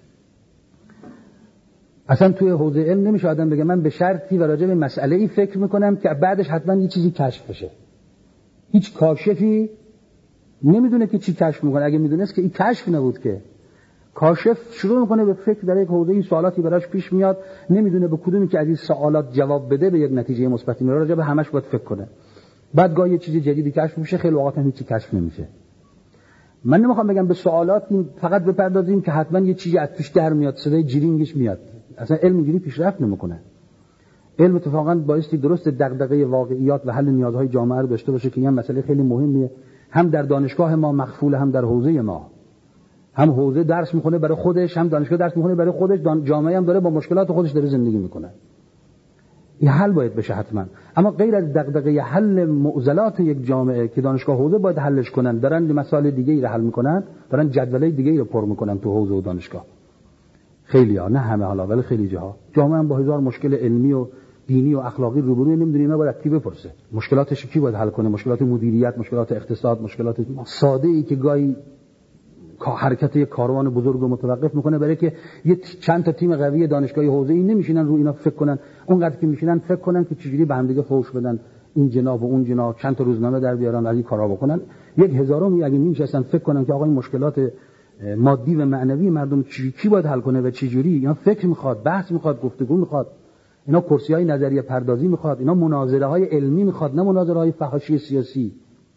اصلا توی حوزه علم نمیشه آدم بگه من به شرطی و راجع به مسئله ای فکر میکنم که بعدش حتما یه چیزی کشف بشه. هیچ کاشفی نمیدونه که چی کشف میکنه. اگه میدونست که این کشف نبود که. کاشف شروع میکنه به فکر در یک حوزه، این سوالاتی براش پیش میاد، نمیدونه به کدومی که از این سوالات جواب بده به یک نتیجه مثبتی میره، راجع به همش باید فکر کنه. بعد گاهی یه چیز جدیدی کشف میشه، خیلی اوقات هم هیچی کشف نمیشه. من نمیخوام بگم به سوالات فقط بپردازیم که حتما یه چیزی از توش در میاد، صدای جرینگش میاد. اصلا علم اینجوری پیشرفت نمیکنه. علم اتفاقا بایستی درست دغدغه واقعیات و حل نیازهای جامعه رو داشته باشه که این مسئله خیلی مهمیه، هم در دانشگاه ما مخفول، هم در حوزه ما. هم حوزه درس میخونه برای خودش، هم دانشگاه درس میخونه برای خودش، جامعه هم داره با مشکلات خودش داره زندگی میکنه. این حل باید بشه حتما. اما غیر از دغدغه حل معضلات یک جامعه که دانشگاه حوزه باید حلش کنن، دارن مسائل دیگه‌ای رو حل میکنن، دارن جدولای دیگه‌ای رو پر میکنن تو حوزه و دانشگاه. خیلی‌ها، نه همه حالا، ولی خیلی جاها جامعه هم با هزار مشکل علمی و دینی و اخلاقی روبروی، نمیدونی اینا باید کی بپرسه. مشکلاتش کی باید حل کنه؟ مشکلات مدیریت، مشکلات اقتصاد، مشکلات ساده‌ای که گاهی حرکت یک کاروان بزرگ رو متوقف میکنه، برای که یه چند تا تیم قوی دانشگاهی حوزه‌ای نمیشینن رو اینا فکر کنن، اونقدر که میشینن فکر کنن که چجوری به هم دیگه فحش بدن، این جناب و اون جناب، چند تا روزنامه در بیارن، از این کارا بکنن. یک هزارمی اگه میشستن فکر کنن که آقا این مشکلات مادی و معنوی مردم کی باید حل کنه و چه جوری، اینا فکر میخواد، بحث میخواد، گفتگو میخواد، اینا کرسی‌های نظریه پردازی میخواد، اینا مناظره‌های علمی میخواد، نه مناظره‌های فحاشی سیاسی.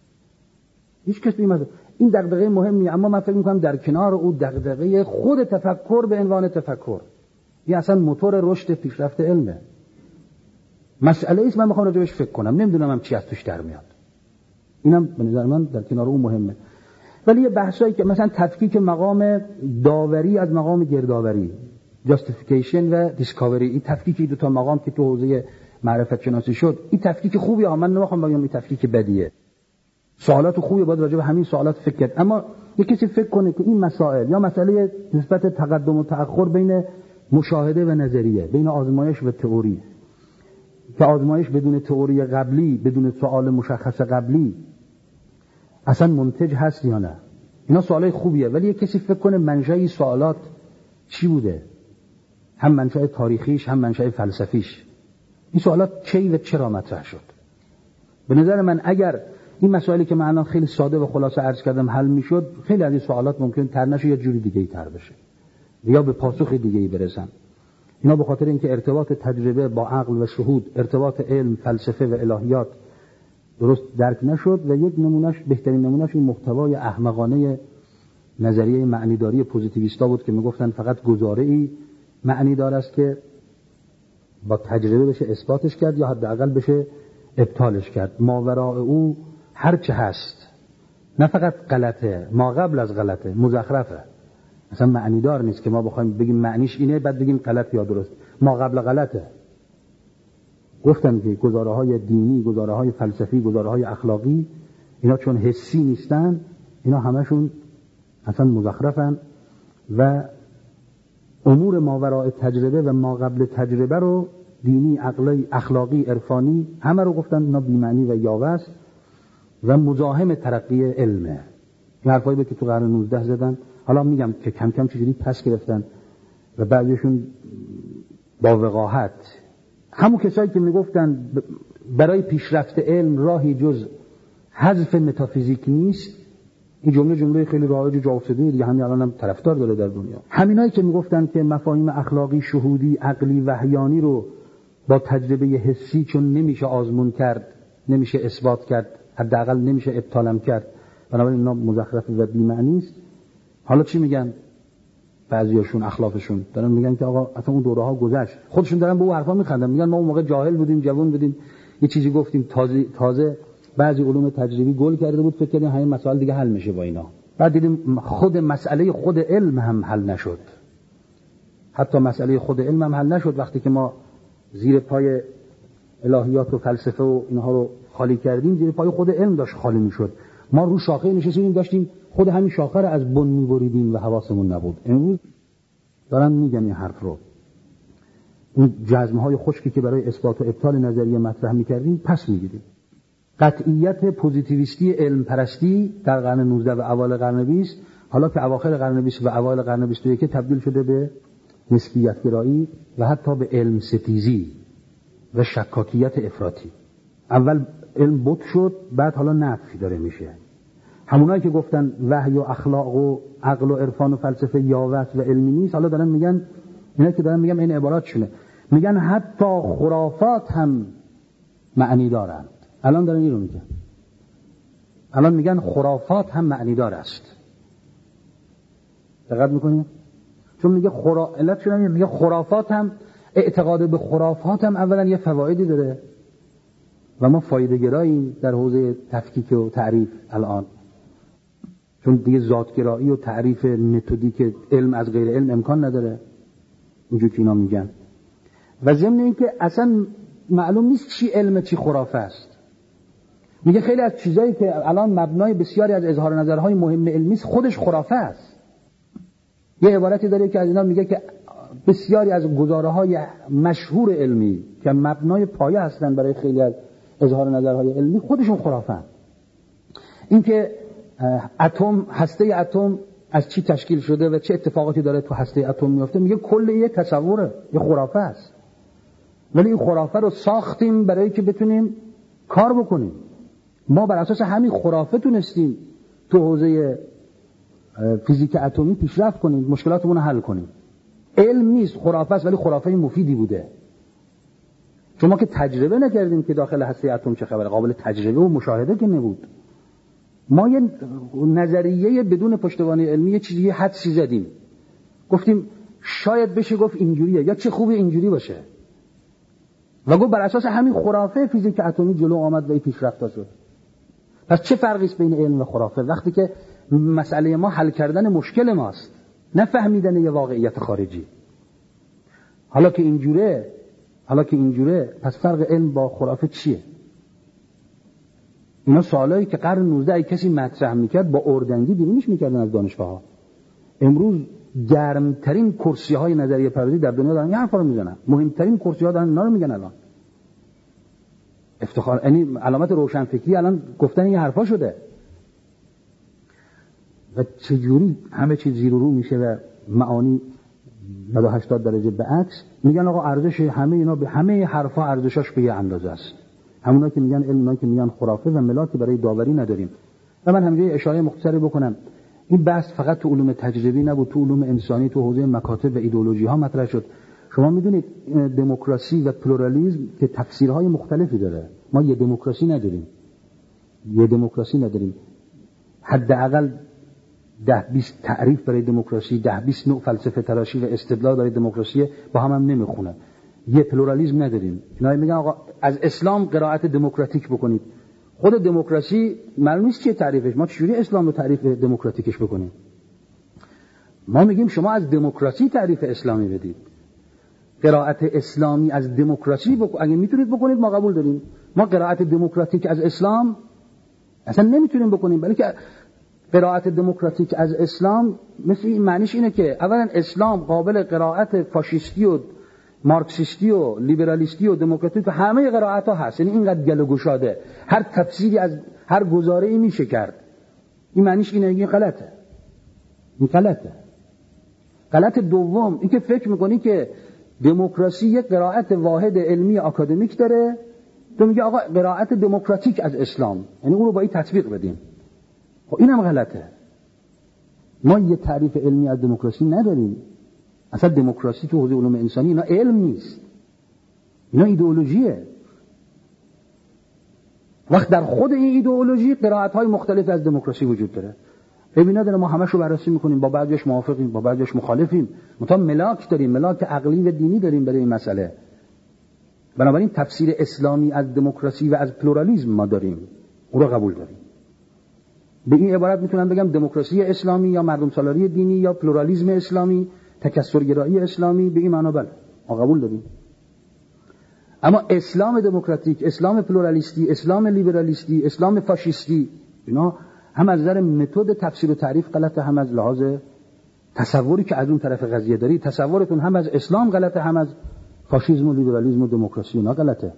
هیچ کسی این دغدغه مهمیه، اما من فکر میکنم در کنار او دغدغه خود تفکر به عنوان تفکر، این اصلا موتور رشد پیشرفت علمه. مسئله ایست من میخوام راجبش فکر کنم، نمیدونم هم چی از توش در میاد. اینم به نظر من در کنار اون مهمه. ولی یه بحثایی که مثلا تفکیک مقام داوری از مقام گردآوری، جاستیفیکیشن و دیسکاوری، این تفکیک دو تا مقام که تو حوزه معرفت شناسی شد، این تفکیک خوبیه، من نمیخوام بگم این تفکیک بدیه. سوالات خوبه، باید راجع به همین سوالات فکر کرد. اما یک کسی فکر کنه که این مسائل یا مسئله نسبت تقدم و تأخر بین مشاهده و نظریه، بین آزمایش و تئوری، که آزمایش بدون تئوری قبلی، بدون سوال مشخص قبلی اصلا منتج هست یا نه، اینا سوالای خوبیه. ولی یک کسی فکر کنه منشأ سوالات چی بوده، هم منشأ تاریخیش هم منشأ فلسفیش، این سوالات کی و چرا مطرح شد. به نظر من اگر این مسائلی که من الان خیلی ساده و خلاصه عرض کردم حل میشد، خیلی از این سوالات ممکن تر نشه یا جوری دیگه‌ای تر بشه یا به پاسخ دیگه‌ای برسن. اینا به خاطر اینکه ارتباط تجربه با عقل و شهود، ارتباط علم، فلسفه و الهیات درست درک نشد و یک نمونهش، بهترین نمونهش این محتوای احمقانه نظریه معنیداری پوزیتیویستا بود که میگفتن فقط گزاره‌ای معنیدار است که با تجربه بشه اثباتش کرد یا حداقل بشه ابطالش کرد. ماوراء او هر چه هست نه فقط غلطه، ما قبل از غلطه، مزخرفه، اصلا معنیدار نیست که ما بخوایم بگیم معنیش اینه بعد بگیم غلط یا درست، ما قبل غلطه. گفتم که گزاره‌های دینی، گزاره‌های فلسفی، گزاره‌های اخلاقی، اینا چون حسی نیستن، اینا همشون اصلا مزخرفن و امور ماوراء تجربه و ما قبل تجربه رو، دینی، عقلی، اخلاقی، عرفانی، همه رو گفتن اینا بی‌معنی و یاوه است و مزاحم ترقی علمه. این حرفایی به که تو قرن 19 زدن، حالا میگم که کم کم چجوری پس گرفتن و بعضیشون با وقاحت، همون کسایی که میگفتن برای پیشرفت علم راهی جز حذف متافیزیک نیست، این جمله خیلی رایج و جا افتاده دیگه، همین الان هم طرفدار داره در دنیا. همینایی که میگفتن که مفاهیم اخلاقی، شهودی، عقلی، وحیانی رو با تجربه حسی چون نمیشه آزمون کرد، نمیشه اثبات کرد، حداقل نمیشه ابطالم کرد، بنابراین اینا مزخرف و بی‌معنی است. حالا چی میگن؟ بعضیاشون اخلافشون دارن میگن که آقا اصلا اون دوره‌ها گذشت. خودشون دارن به اون حرفا میخندن، میگن ما اون موقع جاهل بودیم، جوان بودیم، یه چیزی گفتیم، تازه بعضی علوم تجربی گل کرده بود، فکر کردیم همین مسائل دیگه حل میشه با اینا. بعد دیدیم خود مسئله خود علم هم حل نشد. حتی مسئله خود علم هم حل نشد وقتی که ما زیر پای الهیات و فلسفه و اینها رو خالی کردیم، زیر پای خود علم داشت خالی میشد. ما رو شاخه نشستیم داشتیم خود همین شاخه رو از بن می‌بریدیم و حواسمون نبود. امروز دارن میگن این حرف رو، این جزمه‌های خشکی که برای اثبات و ابطال نظریه مطرح می‌کردیم پس می‌گیریم. قطعیت پوزیتیویستی علم پرستی در قرن 19 و اوایل قرن 20، حالا که اواخر قرن 20 و اوایل قرن 21 تبدیل شده به نسبیت گرایی و حتی به علم ستیزی و شکاکیت افراطی. اول علم بت شد، بعد حالا نفی داره میشه. همونایی که گفتن وحی و اخلاق و عقل و عرفان و فلسفه یاوه و علمی نیست، حالا دارن میگن، اینا که دارن میگن این عباراتشونه، میگن حتی خرافات هم معنی دارند. الان دارن اینو میگن، الان میگن خرافات هم معنی دار است. دقت میکنید؟ چون میگه علتشون میگه خرافات هم، اعتقاد به خرافات هم اولا یه فوایدی داره و ما فایده گراییم در حوزه تفکیک و تعریف. الان چون دیگه ذاتگرایی و تعریف متدیک علم از غیر علم امکان نداره، اینجور که اینا میگن. و ضمن این که اصلا معلوم نیست چی علم چی خرافه است. میگه خیلی از چیزایی که الان مبنای بسیاری از اظهار نظرهای مهم علمی است خودش خرافه است. یه عبارتی داره که از اینا میگه که بسیاری از گزاره‌های مشهور علمی که مبنای پایه هستن برای خیلی از اظهار نظرهای علمی خودشون خرافه است. این که اتم، هسته اتم از چی تشکیل شده و چه اتفاقاتی داره تو هسته اتم میفته، میگه کل یه تصوره، یه خرافه است. ولی این خرافه رو ساختیم برای که بتونیم کار بکنیم. ما بر اساس همین خرافه تونستیم تو حوزه فیزیک اتمی پیشرفت کنیم، مشکلاتمون رو حل کنیم. علم نیست، خرافه است، ولی خرافه مفیدی بوده. چون ما که تجربه نکردیم که داخل هسته اتم چه خبره، قابل تجربه و مشاهده که نبود. ما یه نظریه بدون پشتوانه علمی یه چیزی حدسی زدیم، گفتیم شاید بشه گفت اینجوریه یا چه خوبه اینجوری باشه، و گفت بر اساس همین خرافه فیزیک اتمی جلو آمد و پیشرفت شد. پس چه فرقی است بین علم و خرافه وقتی که مسئله ما حل کردن مشکل ماست، نه فهمیدن یه واقعیت خارجی؟ حالا که اینجوره پس فرق علم با خرافه چیه؟ اینا سوالایی که قرن 19 ای کسی مطرح میکرد با اردنگی بیرونش میکردن از دانشگاه‌ها. امروز گرمترین کرسی‌های نظریه پردازی در دنیا دارن این حرفا رو میزنن، مهمترین کرسی‌ها دارن اینا رو میگن. الان افتخار، یعنی علامت روشنفکری الان گفتن این حرفا شده. و چجوری همه چیز زیر و رو میشه و معانی 180 درجه به عکس. میگن آقا ارزش همه اینا به همه حرفا ارزشش به یه اندازه است. همونا که میگن علم، اونا که میگن خرافه، و ملاکی برای داوری نداریم. و من همینجوری اشاره مختصری بکنم، این بحث فقط تو علوم تجربی نبود، تو علوم انسانی، تو حوزه مکاتب و ایدئولوژی ها مطرح شد. شما میدونید دموکراسی و پلورالیسم که تفسیرهای مختلفی داره. ما یه دموکراسی نداریم. حداقل 10-20 تعریف برای دموکراسی، 10-20 نوع فلسفه تراشی و استدلال برای دموکراسی با هم نمیخونه. یه پلورالیسم نداریم. اینا میگن آقا از اسلام قرائت دموکراتیک بکنید. خود دموکراسی معلوم نیست چیه تعریفش. ما چجوری اسلام رو تعریف دموکراتیکش بکنیم؟ ما میگیم شما از دموکراسی تعریف اسلامی بدید. قرائت اسلامی از دموکراسی اگه میتونید بکنید ما قبول داریم. ما قرائت دموکراتیک از اسلام اصلا نمیتونیم بکنیم، بلکه قرائت دموکراتیک از اسلام مثل این معنیش اینه که اولا اسلام قابل قرائت فاشیستی و مارکسیستی و لیبرالیستی و دموکراتیک و همه قرائت ها هست. یعنی اینقدر گل و گشاده، هر تفسیری از هر گزاره‌ای میشه کرد. این معنیش اینه. این غلطه. غلط دوم این که فکر میکنی که دموکراسی یک قرائت واحد علمی آکادمیک داره، تو میگه آقا قرائت دموکراتیک از اسلام، یعنی اون رو با این تطبیق بدیم. خب اینم غلطه. ما یه تعریف علمی از دموکراسی نداریم. اصلا دموکراسی تو حوزه علوم انسانی اینا علم نیست، اینا ایدئولوژیه. وقت در خود این ایدئولوژی قرائت‌های مختلف از دموکراسی وجود داره. ببین نداره، ما همشو بررسی میکنیم، با بعضیش موافقیم، با بعضیش مخالفیم. مثلا ملاک داریم، ملاک عقلی و دینی داریم برای این مسئله. بنابراین تفسیر اسلامی از دموکراسی و از پلورالیسم ما داریم، اون رو قبول داریم. به این عبارت میتونم بگم دموکراسی اسلامی یا مردم سالاری دینی یا پلورالیسم اسلامی، تکثرگرایی اسلامی، به این معنا بله ما قبول داریم. اما اسلام دموکراتیک، اسلام پلورالیستی، اسلام لیبرالیستی، اسلام فاشیستی، اینا هم از نظر متد تفسیر و تعریف غلطه، هم از لحاظ تصوری که از اون طرف قضیه داری. تصورتون هم از اسلام غلطه، هم از فاشیسم و لیبرالیسم و دموکراسی اینا غلطه.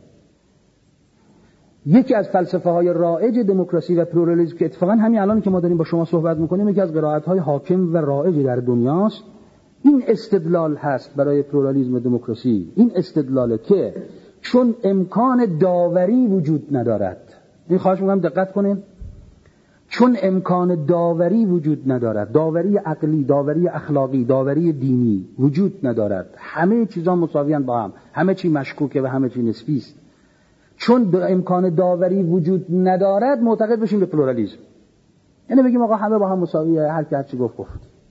یکی از فلسفه های رایج دموکراسی و پلورالیسم که اتفاقا همین الان که ما داریم با شما صحبت میکنیم یکی از قرائت های حاکم و رایج در دنیاست، این استدلال هست برای پلورالیسم و دموکراسی. این استدلاله که چون امکان داوری وجود ندارد، این خواهش میکنم دقت کنین، چون امکان داوری وجود ندارد، داوری عقلی، داوری اخلاقی، داوری دینی وجود ندارد، همه چیزا مساویان با هم، همه چی مشکوکه و همه چی نسبی است. چون امکان داوری وجود ندارد معتقد بشیم به پلورالیسم، یعنی بگیم آقا همه با هم مساویه، هر کی هر چی گفت.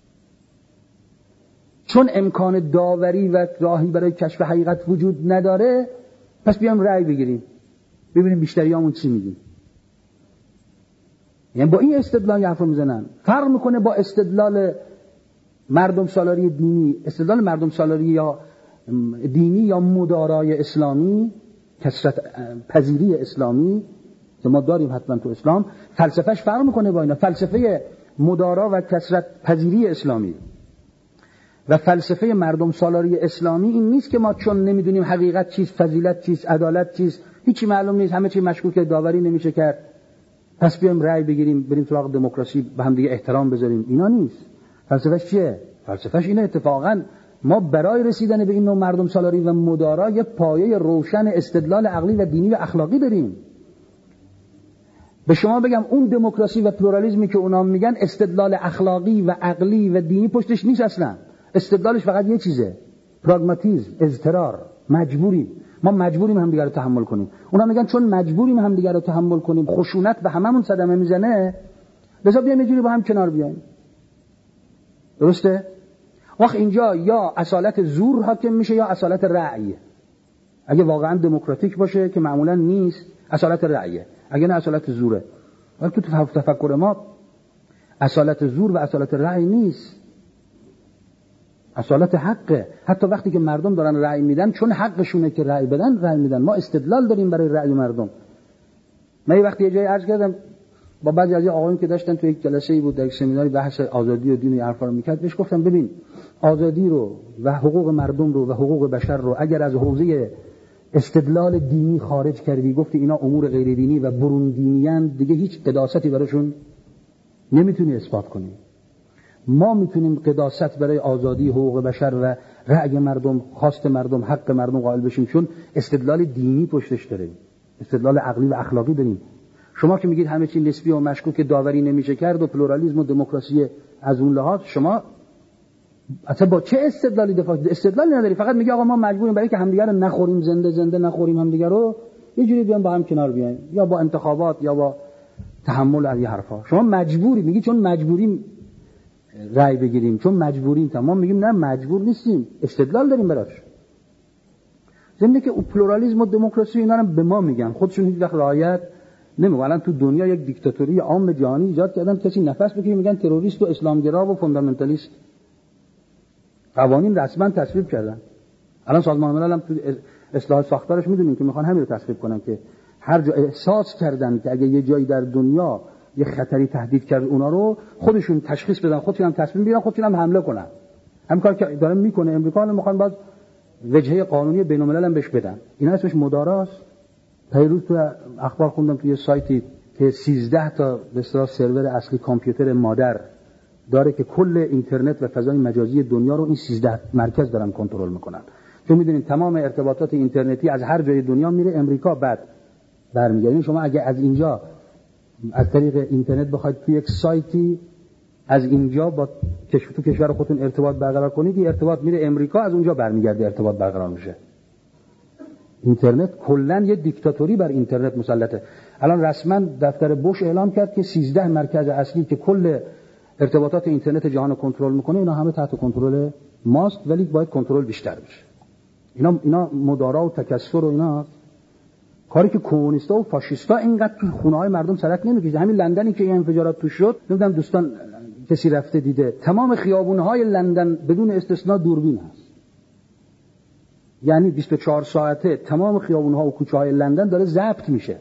چون امکان داوری و راهی برای کشف حقیقت وجود نداره، پس بیام رأی بگیریم ببینیم بیشتریامون چی میگیم. یعنی با این استدلال حرف میزنن. فرق میکنه با استدلال مردم سالاری دینی. استدلال مردم سالاری یا دینی یا مدارای اسلامی، کثرت پذیری اسلامی که ما داریم حتما تو اسلام، فلسفهش فرق میکنه با اینا. فلسفه مدارا و کثرت پذیری اسلامی و فلسفه مردم سالاری اسلامی این نیست که ما چون نمیدونیم حقیقت چیست، فضیلت چیست، عدالت چیست، هیچی معلوم نیست، همه چی مشکوکه، داوری نمیشه کرد، پس بیایم رأی بگیریم، بریم سراغ دموکراسی، به هم دیگه احترام بذاریم. اینا نیست. فلسفهش چیه؟ فلسفهش اینه اتفاقا ما برای رسیدن به این نوع مردم سالاری و مدارا یک پایه روشن استدلال عقلی و دینی و اخلاقی داریم. به شما بگم اون دموکراسی و پلورالیسمی که اونا میگن استدلال اخلاقی و عقلی و دینی پشتش نیست اصلا. استدلالش فقط یه چیزه، پراگماتیسم، اضطرار، مجبوریم. ما مجبوریم همدیگه رو تحمل کنیم. اونا میگن چون مجبوریم همدیگه رو تحمل کنیم، خشونت به هممون صدمه میزنه، لذا بیایم یه جوری با هم کنار بیایم. درسته؟ وقت اینجا یا اصالت زور حاکم میشه یا اصالت رأی. اگه واقعا دموکراتیک باشه که معمولا نیست، اصالت رأیه. اگه نه اصالت زوره. ولی تو تفکر ما اصالت زور و اصالت رأی نیست، اصالت حقه. حتی وقتی که مردم دارن رأی میدن، چون حقشونه که رأی بدن، رأی میدن. ما استدلال داریم برای رأی مردم. من یه وقتی یه جایی عرض کردم با بعضی از آقایون که داشتن تو یک جلسه‌ای بود، در سمیناری بحث آزادی و دین و حرفا رو میکرد، بهش گفتم ببین آزادی رو و حقوق مردم رو و حقوق بشر رو اگر از حوزه استدلال دینی خارج کردی، گفتی اینا امور غیر دینی و برون دینیان، دیگه هیچ قداستی براشون نمیتونی اثبات کنی. ما میتونیم قداست برای آزادی، حقوق بشر و رأی مردم، خواست مردم، حق مردم قائل بشیم، چون استدلال دینی پشتش داریم، استدلال عقلی و اخلاقی داریم. شما که میگید همه چی نسبی و مشکوک، داوری نمیشه کرد و پلورالیسم و دموکراسی از اون لحاظ، شما اصلا با چه استدلالی دفاع؟ استدلالی نداری، فقط میگی آقا ما مجبوریم برای که همدیگه رو نخوریم، زنده نخوریم همدیگه رو، یه جوری بیان با هم کنار بیایم، یا با انتخابات یا با تحمل از این حرفا. شما مجبوری، میگی چون مجبوریم رأی بگیریم، چون مجبوریم. تمام میگیم نه مجبور نیستیم، استدلال داریم براش. ضمن که پلورالیسم و دموکراسی اینا رو به ما میگن، خودشون هیچ وقت رعایت نمیکنن. الان تو دنیا یک دیکتاتوری عام جهانی ایجاد کردن، کسی نفس بکشه میگن تروریست و اسلامگرا و فوندامنتالیست. قوانین رسما تصویب کردن. الان سازمان ملل هم تو اصلاح ساختارش میدونیم که میخوان همین رو تصویب کنن که هر جا احساس کردن که اگه یه جایی در دنیا یه خطری تهدید کرد، اونا رو خودشون تشخیص بدن، خودشون هم تصمیم بگیرن، خودشون هم حمله کنن. همین کار که دارن میکنه امریکا، الان میخوان باز وجهه قانونی بین‌الملل هم بهش بدن. اینا اسمش مداراست. پیروز تو اخبار خوندم توی سایتی که 13 تا به اصطلاح سرور اصلی کامپیوتر مادر داره که کل اینترنت و فضای مجازی دنیا رو این 13 مرکز دارن کنترل میکنن. چون میدونید تمام ارتباطات اینترنتی از هر جای دنیا میره امریکا، بعد برمیگرده. شما اگه از اینجا از طریق اینترنت بخواید توی یک سایتی از اینجا با تو کشور خودتون ارتباط برقرار کنید، این ارتباط میره امریکا، از اونجا برمیگرده ارتباط برقرار میشه. اینترنت کلا یه دیکتاتوری بر اینترنت مسلطه. الان رسما دفتر بوش اعلام کرد که 13 مرکز اصلی که کل ارتباطات اینترنت جهان رو کنترل میکنه، اینا همه تحت کنترل ماست، ولی باید کنترل بیشتر بشه. اینا مدارا و تکثر و اینا کاری که کمونیستا و فاشیستا اینقدر تو خونه‌های مردم سرک نمی‌کشه. همین لندنی که این انفجارات توش شد، نمیدونم دوستان کسی رفته دیده، تمام خیابون‌های لندن بدون استثنا دوربین هست. یعنی 24 ساعته تمام خیابون‌ها و کوچه‌های لندن داره ضبط میشه.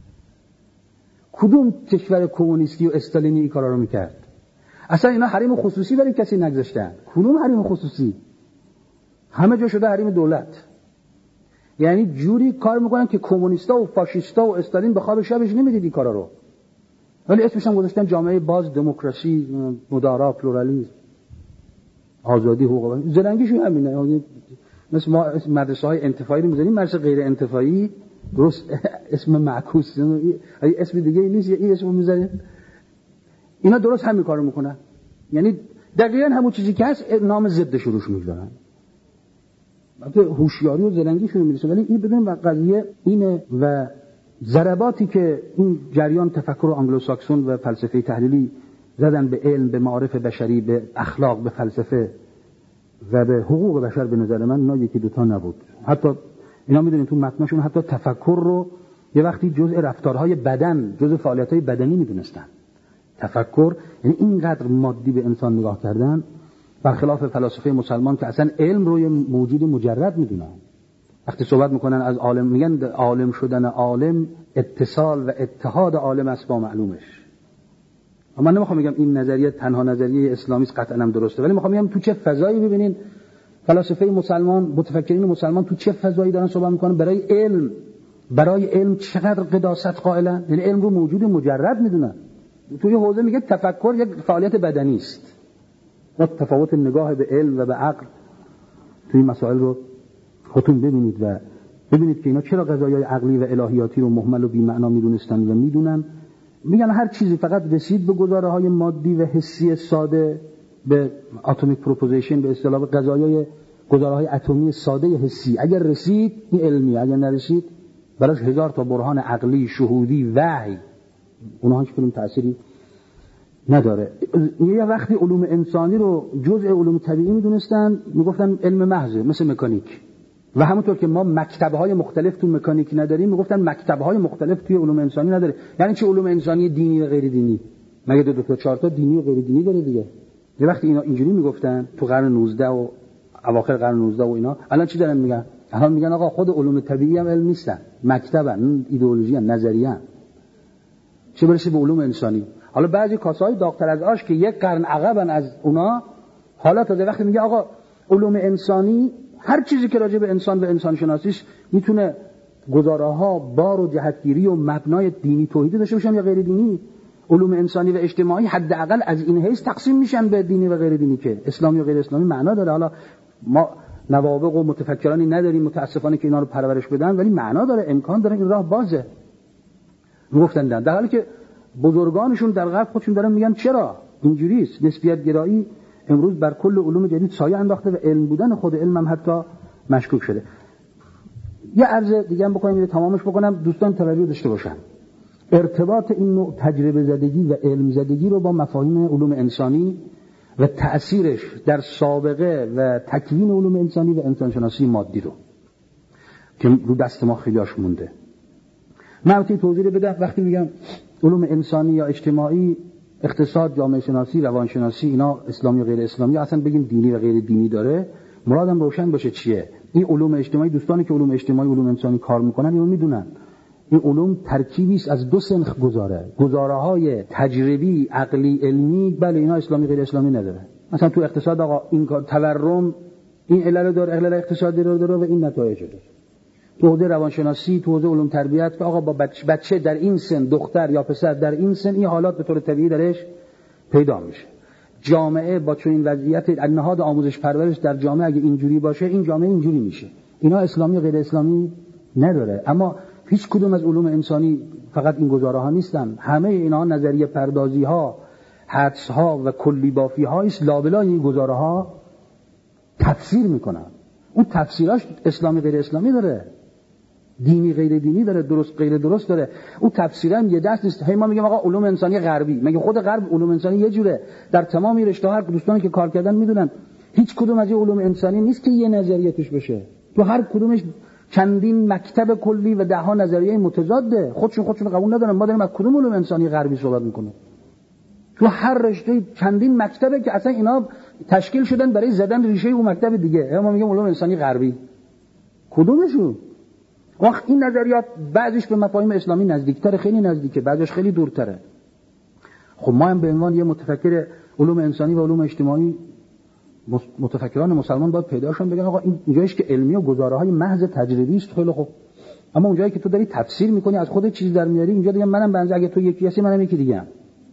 کدوم کشور کمونیستی و استالینی این کارا رو میکرد؟ اصلا اینا حریم خصوصی برای کسی نگذاشتن. کدوم حریم خصوصی؟ همه جا شده حریم دولت. یعنی جوری کار میکنن که کمونیستا و فاشیستا و استالین به خواب شبش نمیدید این کارا رو، ولی اسمش هم گذاشتن جامعه باز، دموکراسی، مدارا، پلورالیسم، آزادی، حقوق. زرنگیشون همینه. مثل ما مدرسه های انتفاعی رو میذاریم، مدرسه غیر انتفاعی، درست اسم معکوس، اسم دیگه نیست، این اسمو میذاریم. اینا درست همین کارو میکنن. یعنی دقیقاً همون چیزی که هست نام ضدش روش میذارن. البته هوشیاری و زرنگیشون میرسه، ولی این بدون قضیه اینه. و ضرباتی که این جریان تفکر آنگلوساکسون و فلسفه تحلیلی زدن به علم، به معارف بشری، به اخلاق، به فلسفه و به حقوق بشر، به نظر من اینا یکی دوتا نبود. حتی اینا میدونین تو متنشون حتی تفکر رو یه وقتی جزء رفتارهای بدن، جزء فعالیت‌های بدنی میدونستن. تفکر یعنی اینقدر مادی به انسان نگاه کردن، برخلاف فلاسفه مسلمان که اصلا علم رو یه موجود مجرد میدونن. وقتی صحبت میکنن از عالم، میگن عالم شدن عالم اتصال و اتحاد عالم است با معلومش. اما من نمیخوام بگم این نظریه تنها نظریه اسلامی است، قطعا هم درسته، ولی میخوام بگم تو چه فضایی ببینین فلاسفه مسلمان، متفکرین مسلمان تو چه فضایی دارن صحبت میکنن برای علم چقدر قداست قائلن. یعنی علم رو موجود مجرد میدونن. توی حوزه میگه تفکر یک فعالیت بدنی است. تفاوت نگاه به علم و به عقل توی مسائل رو خودتون ببینید و ببینید که اینا چرا قضایای عقلی و الهیاتی رو مهمل و بی‌معنا میدونستن و میدونن. میگن هر چیزی فقط رسید به گزاره‌های مادی و حسی ساده، به اتمیک پروپوزیشن، به اصطلاح قضایای گزاره‌های اتمی ساده حسی، اگر رسید این علمی، اگر نرسید براش هزار تا برهان عقلی، شهودی، وحی، اونها هیچ کدوم تأثیری نداره. یه وقتی علوم انسانی رو جزء علوم طبیعی میدونستن، میگفتن علم محضه، مثل مکانیک. و همونطور که ما مکتب‌های مختلف تو مکانیک نداریم، میگفتن مکتب‌های مختلف توی علوم انسانی نداره. یعنی چه علوم انسانی دینی و غیر دینی؟ مگه دو تا چهار تا دینی و غیر دینی داره دیگه. یه وقتی اینا اینجوری میگفتن تو قرن 19 و اواخر قرن 19 و اینا، الان چی دارن میگن؟ الان میگن آقا خود علوم طبیعی هم علم نیستن، مکتبن، ایدئولوژی ان، نظریه ان. چه برسه به علوم انسانی؟ حالا بعضی کاسه‌های داغ‌تر از آش که یک قرن عقبن از اونا، حالا تا وقتی میگه آقا علوم انسانی، هر چیزی که راجع به انسان و انسان شناسیش میتونه گزاره‌ها، بار و جهتگیری و مبنای دینی توحیدی داشته باشن یا غیر دینی. علوم انسانی و اجتماعی حداقل از این حیث تقسیم میشن به دینی و غیر دینی که اسلامی و غیر اسلامی معنا داره. حالا ما نوابغ و متفکرانی نداریم متاسفانه که اینا رو پرورش بدن، ولی معنا داره، امکان داره، این راه بازه. گفتن در حالی که بزرگانشون در غرب خودشون دارن میگن چرا اینجوری است. نسبیت گرایی امروز بر کل علوم جدید سایه انداخته و علم بودن خود علم هم حتی مشکوک شده. یه عرض دیگه هم بکنم، تمامش بکنم، دوستان توجه داشته باشن. ارتباط این نوع تجربه زدگی و علم زدگی رو با مفاهیم علوم انسانی و تأثیرش در سابقه و تکوین علوم انسانی و انسانشناسی مادی رو که رو دست ما خیلیاش مونده. من توضیح بدم. وقتی میگم علوم انسانی یا اجتماعی، اقتصاد، جامعه شناسی، روانشناسی، اینا اسلامی و غیر اسلامی، اصلا بگیم دینی و غیر دینی داره، مرادم روشن باشه چیه. این علوم اجتماعی، دوستانی که علوم اجتماعی علوم انسانی کار میکنن اینو میدونن. این علوم ترکیبی است از دو سنخ گزاره‌های تجربی، عقلی، علمی. بله اینا اسلامی غیر اسلامی نداره. مثلا تو اقتصاد آقا این کار تورم این علل داره، علل اقتصادی رو داره و این نتایج داره. تو حوزه روانشناسی، تو حوزه علوم تربیت، که آقا با بچه در این سن، دختر یا پسر در این سن، این حالات به طور طبیعی درش پیدا میشه. جامعه با چون این وضعیت، نهاد آموزش پرورش در جامعه اگه اینجوری باشه، این جامعه اینجوری میشه. اینا اسلامی و غیر اسلامی نداره. اما هیچ کدوم از علوم انسانی فقط این گزاره‌ها نیستن. همه اینا نظریه پردازی‌ها، حدس‌ها و کلی بافی‌ها است. لابلای این گزاره‌ها تفسیر میکنن. اون تفسیراش اسلامی غیر اسلامی داره، دینی غیر دینی داره، درست غیر درست داره. اون تفسیرا هم یه دست نیست. ما میگیم آقا علوم انسانی غربی، مگه خود غرب علوم انسانی یه جوره؟ در تمام رشته‌ها هر دوستانی که کار کردن میدونن هیچ کدوم از علوم انسانی نیست که یه نظریه توش بشه. تو هر کدومش چندین مکتب کلی و ده‌ها نظریه متضاده. خودشون قبول ندارن. ما داریم از کدوم علوم انسانی غربی صحبت میکنیم؟ تو هر رشته چندین مکتبه که اصلا اینا تشکیل شدن برای زدن ریشه اون مکتب دیگه. ما میگیم علوم انسانی غربی. کدومشون؟ وقت این نظریات بعضیش به مفاهیم اسلامی نزدیکتره، خیلی نزدیکه، بعضیش خیلی دورتره. خب ما هم به عنوان یه متفکر علوم انسانی و علوم اجتماعی، متفکران مسلمان باید پیداشون بگن آقا این جاییش که علمی و گزاره‌های محض تجربی است، خیلی خوب. اما اون جایی که تو داری تفسیر می‌کنی، از خودت چیز در میاری، اینجا دیگه منم بنز اگه تو یکی هستی منم یکی دیگه ام.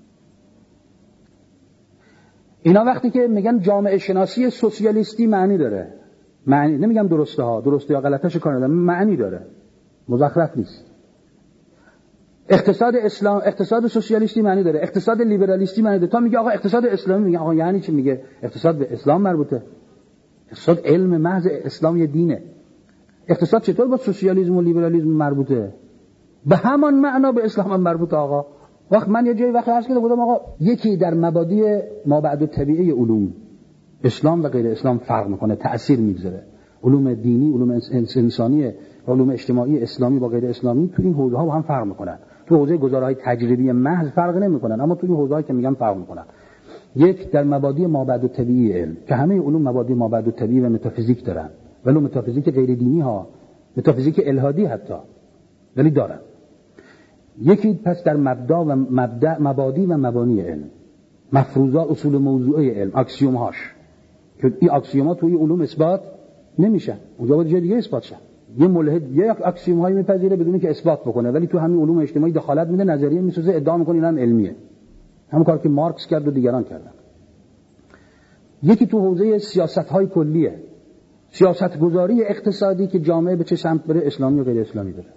اینا وقتی که میگن جامعه شناسی سوسیالیستی معنی داره، معنی نمیگم درسته یا غلطش کار ندارم، معنی داره، مزخرف نیست. اقتصاد اسلام، اقتصاد سوسیالیستی معنی داره، اقتصاد لیبرالیستی معنی داره. تا میگه آقا اقتصاد اسلامی، میگه آقا یعنی چی؟ میگه اقتصاد به اسلام مربوطه. اقتصاد علم محض اسلام یه دینه. اقتصاد چطور با سوسیالیسم و لیبرالیسم مربوطه؟ به همان معنا به اسلام هم مربوطه آقا. وقت من یه جایی وقت عرض کردم گفتم آقا یکی در مبادی مابعد الطبیعه علوم اسلام و غیر اسلام فرق میکنه، تأثیر میگذاره. علوم دینی، علوم انسانی، علوم اجتماعی اسلامی با غیر اسلامی تو این حوزه‌ها با هم فرق میکنن. تو حوزه گزارهای تجربی محض فرق نمیکنن، اما توی حوزه‌ای که میگم فرق میکنن. یک در مبادی مابعد الطبیعی علم که همه علوم مبادی مابعد الطبیعی و متافیزیک دارن، ولی متافیزیک غیر دینی ها، متافیزیک الحادی حتی، ولی دارن. یکی پس در مبادی و مبانی علم، مفروضات، اصول موضوعی علم، اکسیوم هاش، که این اکسیوم ها توی علوم اثبات نمیشن، اونجا باید جای دیگه اثبات شن. یه ملحد یک اکسیوم هایی میپذیره بدون که اثبات بکنه، ولی تو همین علوم اجتماعی دخالت میده، نظریه میسازه، ادعا میکنه این هم علمیه. همون کار که مارکس کرد و دیگران کردن. یکی تو حوزه سیاست‌های کلیه، سیاست‌گذاری اقتصادی که جامعه به چه سمت بره، اسلامی و غیر اسلامی داره.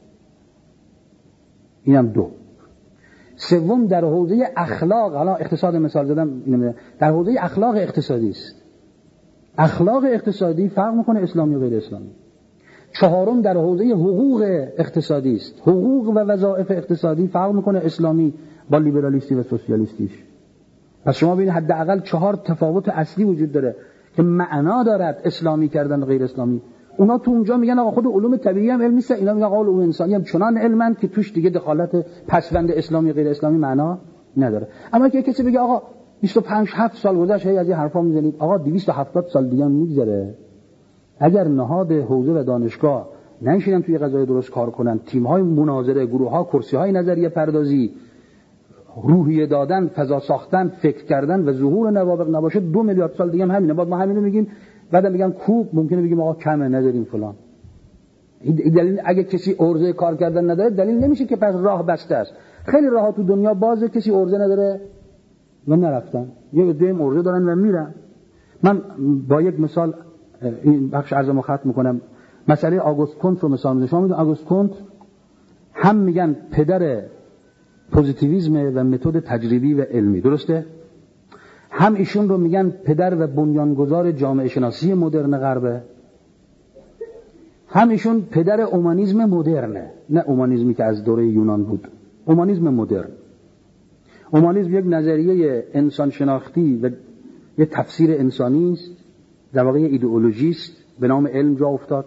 اینم دو. سوم در حوزه اخلاق، حالا اقتصاد مثال زدم، در حوزه اخلاق اقتصادی است. اخلاق اقتصادی فرق میکنه اسلامی و غیر اسلامی. چهارم در حوزه حقوق اقتصادی است. حقوق و وظایف اقتصادی فرق میکنه اسلامی با لیبرالیستی و سوسیالیستیش. پس شما ببینید حداقل 4 تفاوت اصلی وجود داره که معنا دارد اسلامی کردن و غیر اسلامی. اونا تو اونجا میگن آقا خود علوم طبیعی هم علم نیست، اینا میگن آقا علوم انسانی هم چنان علمن که توش دیگه دخالت پسوند اسلامی و غیر اسلامی معنا نداره. اما که کسی بگه آقا 25-7 سال گذشت هی از این حرفا میزنید، آقا 270 سال دیگه هم میگذره. اگر نهاد حوزه و دانشگاه نشینن توی قضایا درست کار کنن، تیم‌های مناظره، گروه‌ها، کرسی‌های نظریه پردازی، روحیه دادن، فضا ساختن، فکر کردن و ظهور نوابغ نباشه، 2 میلیارد سال دیگه هم همینه. بعد ما همینو میگیم، بعد میگن کوب، ممکنه بگیم آقا کمه نداریم فلان. این دلیل اگه کسی عرضه کار کردن نداره دلیل نمیشه که پس راه بسته است. خیلی راه‌ها تو دنیا بازه، کسی عرضه نداره و نرفتن، یه عده‌ای عرضه دارن و میرن. من با یک مثال این بخش عرضمو ختم میکنم. مسئله آگوست کنت رو مثال میزنم. شما میدونید آگوست کنت هم میگن پدر پوزیتیویسم و متد تجربی و علمی، درسته؟ هم ایشون رو میگن پدر و بنیانگذار جامعه شناسی مدرن غربه، هم ایشون پدر اومانیسم مدرنه، نه اومانیسمی که از دوره یونان بود، اومانیسم مدرن. اومانیسم یک نظریه انسان شناختی و یک تفسیر انسانی است، در واقع ایدئولوژی است، به نام علم جا افتاد.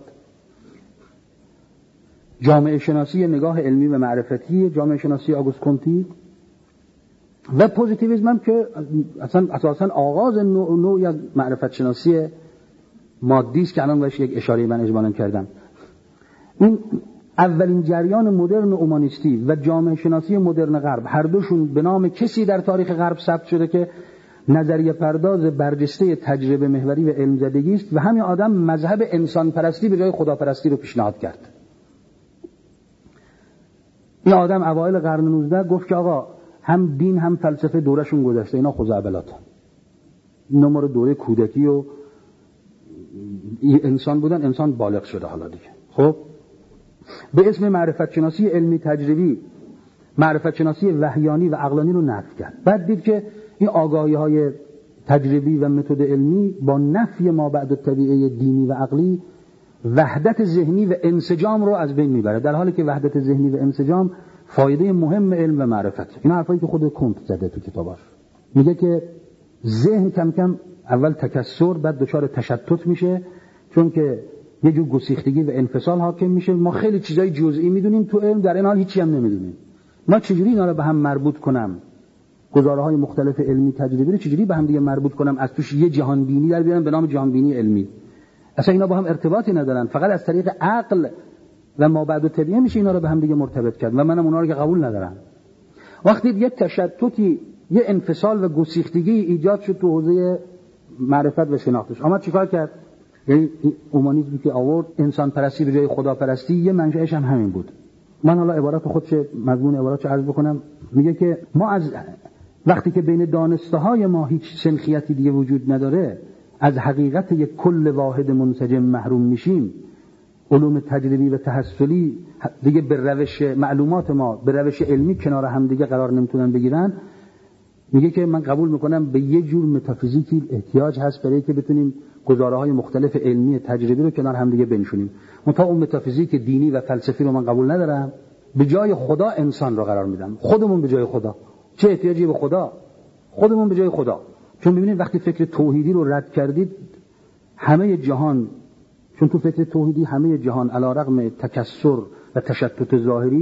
جامعه شناسی نگاه علمی و معرفتی، جامعه شناسی آگوست کنتی. و پوزیتیویسم هم که اساساً آغاز نوع یک معرفت شناسی مادی است که الان بهش یک اشاره من اجمالاً کردم. این اولین جریان مدرن اومانیستی و جامعه شناسی مدرن غرب، هر دوشون به نام کسی در تاریخ غرب ثبت شده که نظریه پرداز برجسته تجربه محوری و علم زدگی است و همین آدم مذهب انسان پرستی به جای خداپرستی رو پیشنهاد کرد. این آدم اوایل قرن 19 گفت که آقا هم دین هم فلسفه دورشون گذشته، اینا خزعبلات، اینا ما رو دوره کودکی و انسان بودن، انسان بالغ شده حالا دیگه. خب به اسم معرفت شناسی علمی تجربی، معرفت شناسی وحیانی و عقلانی رو نفی کرد. بعد دید که این آگاهی‌های تجربی و متد علمی با نفی ما بعد الطبیعه دینی و عقلی وحدت ذهنی و انسجام رو از بین میبره، در حالی که وحدت ذهنی و انسجام فایده مهم علم و معرفت. این حرفایی که خود کنت زده تو کتاباش. میگه که ذهن کم کم اول تکثر، بعد دچار تشتت میشه، چون که یه جور گسیختگی و انفصال حاکم میشه. ما خیلی چیزای جزئی میدونیم تو علم، در این حال هیچی هم نمیدونیم. ما چجوری اینا رو به هم مربوط کنم، گزاره‌های مختلف علمی تجربی رو چجوری به هم دیگه مربوط کنم، از توش یه جهان بینی در بیارم به نام جهان بینی علمی؟ اصلا اینا با هم ارتباطی ندارن، فقط از طریق عقل و ما بعد الطبیعه میشه اینا رو به هم دیگه مرتبط کرد و منم اونا رو که قبول ندارم. وقتی یه تشتتی، یه انفصال و گسیختگی ایجاد شد تو حوزه معرفت و شناختش، اما چیکار کرد؟ یعنی اومانیسمی که آورد انسان پرستی به جای خدا پرستی، یه منشأش هم همین بود. من حالا عبارات خودش مضمون عباراتش عرض بکنم. میگه که ما از وقتی که بین دانسته‌های ما هیچ سنخیتی دیگه وجود نداره، از حقیقت یک کل واحد منسجم محروم میشیم. علوم تجربی و تحصلی دیگه به روش معلومات ما، به روش علمی کنار هم دیگه قرار نمیتونن بگیرن. میگه که من قبول میکنم به یه جور متافیزیکی احتیاج هست برای که بتونیم گزاره‌های مختلف علمی تجربی رو کنار هم دیگه بنشونیم. منتها اون متافیزیک دینی و فلسفی رو من قبول ندارم. به جای خدا انسان رو قرار میدم، خودمون به جای خدا. چه احتیاجی به خدا؟ خودمون به جای خدا. چون ببینید وقتی فکر توحیدی رو رد کردید، همه جهان، چون تو فکر توحیدی همه جهان علی رغم تکثر و تشتت ظاهریش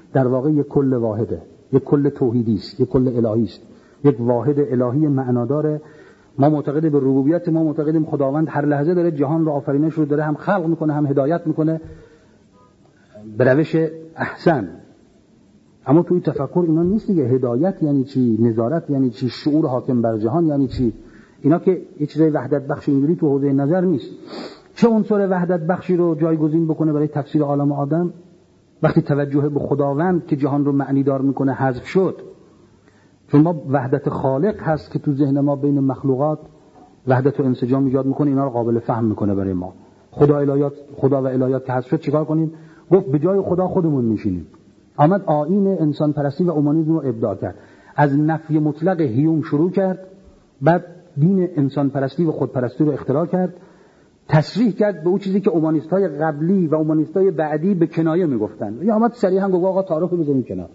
در واقع یک کل واحده، یک کل توحیدی است، یک کل الهی است، یک واحد الهی معناداره. ما معتقد به ربوبیت، ما معتقدیم خداوند هر لحظه داره جهان رو آفرینش رو داره هم خلق میکنه هم هدایت میکنه به روش احسن. اما توی تفکر اینا نیست دیگه. هدایت یعنی چی؟ نظارت یعنی چی؟ شعور حاکم بر جهان یعنی چی؟ اینا که یه چیزای وحدت بخش اینجوری تو حوزه نظر نیست. چه عنصر وحدت بخشی رو جایگزین بکنه برای تفسیر عالم آدم وقتی توجه به خداوند که جهان رو معنی دار میکنه حذف شد؟ چون ما وحدت خالق هست که تو ذهن ما بین مخلوقات وحدت و انسجام ایجاد میکنه، اینا رو قابل فهم میکنه برای ما. خدا و الهیات که حذف شد چیکار کنیم؟ گفت به جای خدا خودمون میشینیم. آمد آیین انسان پرستی و اومانیسم رو ابداع کرد. از نفی مطلق هیوم شروع کرد، بعد دین انسان پرستی و خودپرستی رو اختراع کرد، تصریح کرد به اون چیزی که اومانیست‌های قبلی و اومانیست‌های بعدی به کنایه میگفتن. یا آمد صریحا گفت آقا تعارف بزنیم کنار.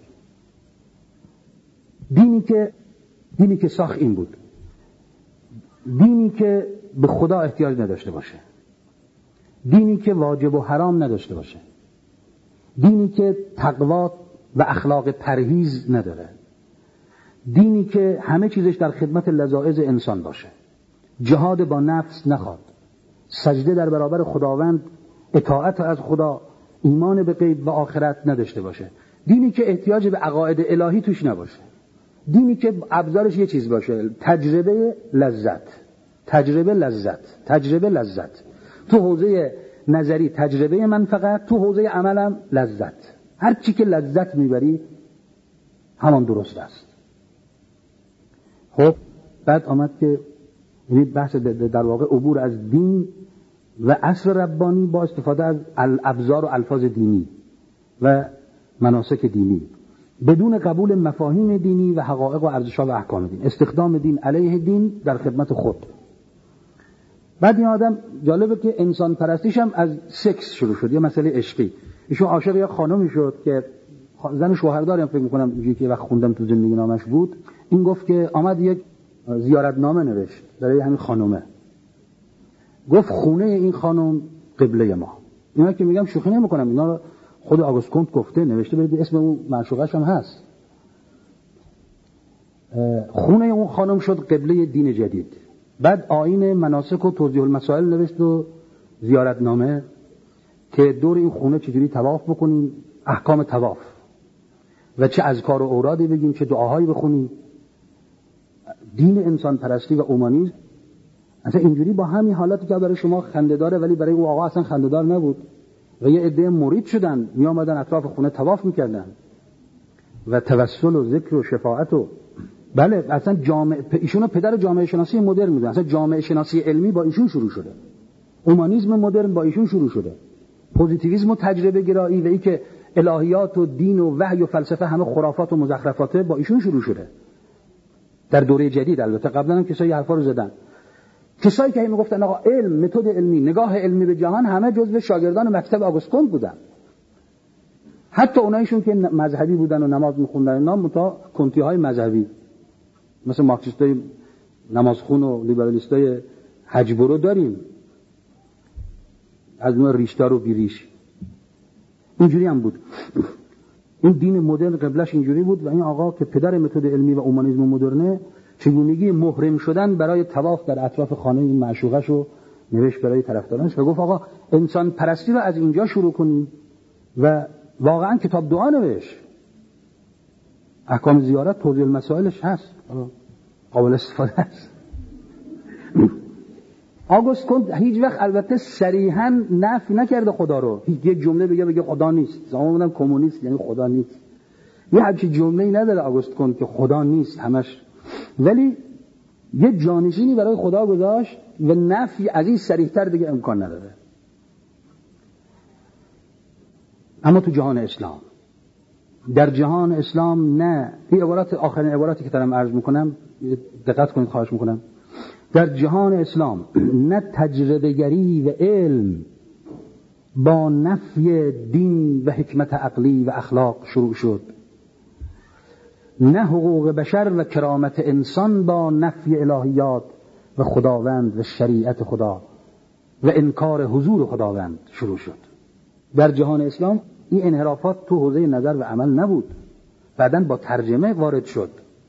دینی که ساخت این بود، دینی که به خدا احتیاج نداشته باشه، دینی که واجب و حرام نداشته باشه، دینی که تقوا و اخلاق پرهیز نداره، دینی که همه چیزش در خدمت لذایذ انسان باشه، جهاد با نفس نخواد، سجده در برابر خداوند، اطاعت از خدا، ایمان به غیب و آخرت نداشته باشه، دینی که احتیاج به عقاید الهی توش نباشه، دینی که ابزارش یه چیز باشه، تجربه لذت. تو حوزه نظری تجربه منفعت، تو حوزه عملم لذت. هر چی که لذت میبری همان درست است. خب بعد آمد که یعنی بحث در واقع عبور از دین و اصل ربانی با استفاده از ابزار و الفاظ دینی و مناسک دینی بدون قبول مفاهیم دینی و حقایق و ارزش‌ها و احکام دین، استخدام دین علیه دین در خدمت خود. بعد این آدم جالبه که انسان پرستیش هم از سکس شروع شد، یه مسئله عشقی. ایشون عاشق یک خانمی شد که زن شوهرداری هم فکر می‌کنم اینجوری که وقت خوندم تو زندگی نامش بود. این گفت که آمد یک زیارتنامه نوشت برای همین خانومه. گفت خونه این خانم قبله ما. اینا که میگم شوخی نمی‌کنم، اینا رو خود آگوست کنت گفته، نوشته، برید اسم اون معشوقش هم هست. خونه اون خانم شد قبله دین جدید. بعد آیین مناسک و توضیح المسائل نوشت و زیارتنامه که دور این خونه چجوری طواف بکنیم، احکام طواف و چه اذکار و اورادی بگیم، چه دعاهایی بخونیم. دین انسان پرستی و اومانیسم اصلا اینجوری با همین حالتی که برای شما خنده داره ولی برای اون آقا اصلا خنده دار نبود و یه عده مرید شدن، می آمدن اطراف خونه طواف میکردن و توسل و ذکر و شفاعت و بله اصلا ایشونو پدر جامعه شناسی مدرن میدونن. اصلا جامعه شناسی علمی با ایشون شروع شده، اومانیسم مدرن با ایشون شروع شده، پوزیتیویسم و تجربه گرایی و این که الهیات و دین و وحی و فلسفه همه خرافات و مزخرفاته با ایشون شروع شده در دوره جدید. البته قبلا هم کسایی حرفا رو زدن، کسایی که میگفتن آقا علم، متد علمی، نگاه علمی به جهان همه جزو شاگردان مکتب آگوست کنت بودن. حتی اونایشون که مذهبی بودن و نماز می‌خوندن نام تا کنتی‌های مذهبی مثل مارکسیستای نمازخون و لیبرالیستای حجبرو داریم، از نوع ریشدار و بیریش. اینجوری هم بود. این دین مدرن قبلش اینجوری بود و این آقا که پدر متد علمی و اومانیسم مدرنه چگونگی محرم شدن برای طواف در اطراف خانه این معشوقش رو نوشت برای طرفدارانش و گفت آقا انسان پرستی رو از اینجا شروع کنیم و واقعا کتاب دعا نوشت، احکام زیارت توضیح المسائلش هست، قابل استفاده است. آگوست کنت هیچ وقت البته صریحاً نفی نکرده خدا رو، یک جمله بگه خدا نیست، زمان بودم کمونیست یعنی خدا نیست، یه همچین جمله‌ای نداره آگوست کنت که خدا نیست همش، ولی یه جانشینی برای خدا گذاشت و نفی از این صریح‌تر دیگه امکان نداره. اما تو جهان اسلام، در جهان اسلام نه، این عبارت آخرین عبارتی که دارم عرض میکنم دقت کنید خواهش میکنم، در جهان اسلام نه تجربه‌گری و علم با نفی دین و حکمت عقلی و اخلاق شروع شد، نه حقوق بشر و کرامت انسان با نفی الهیات و خداوند و شریعت خدا و انکار حضور خداوند شروع شد. در جهان اسلام این انحرافات تو حوزه نظر و عمل نبود، بعداً با ترجمه وارد شد.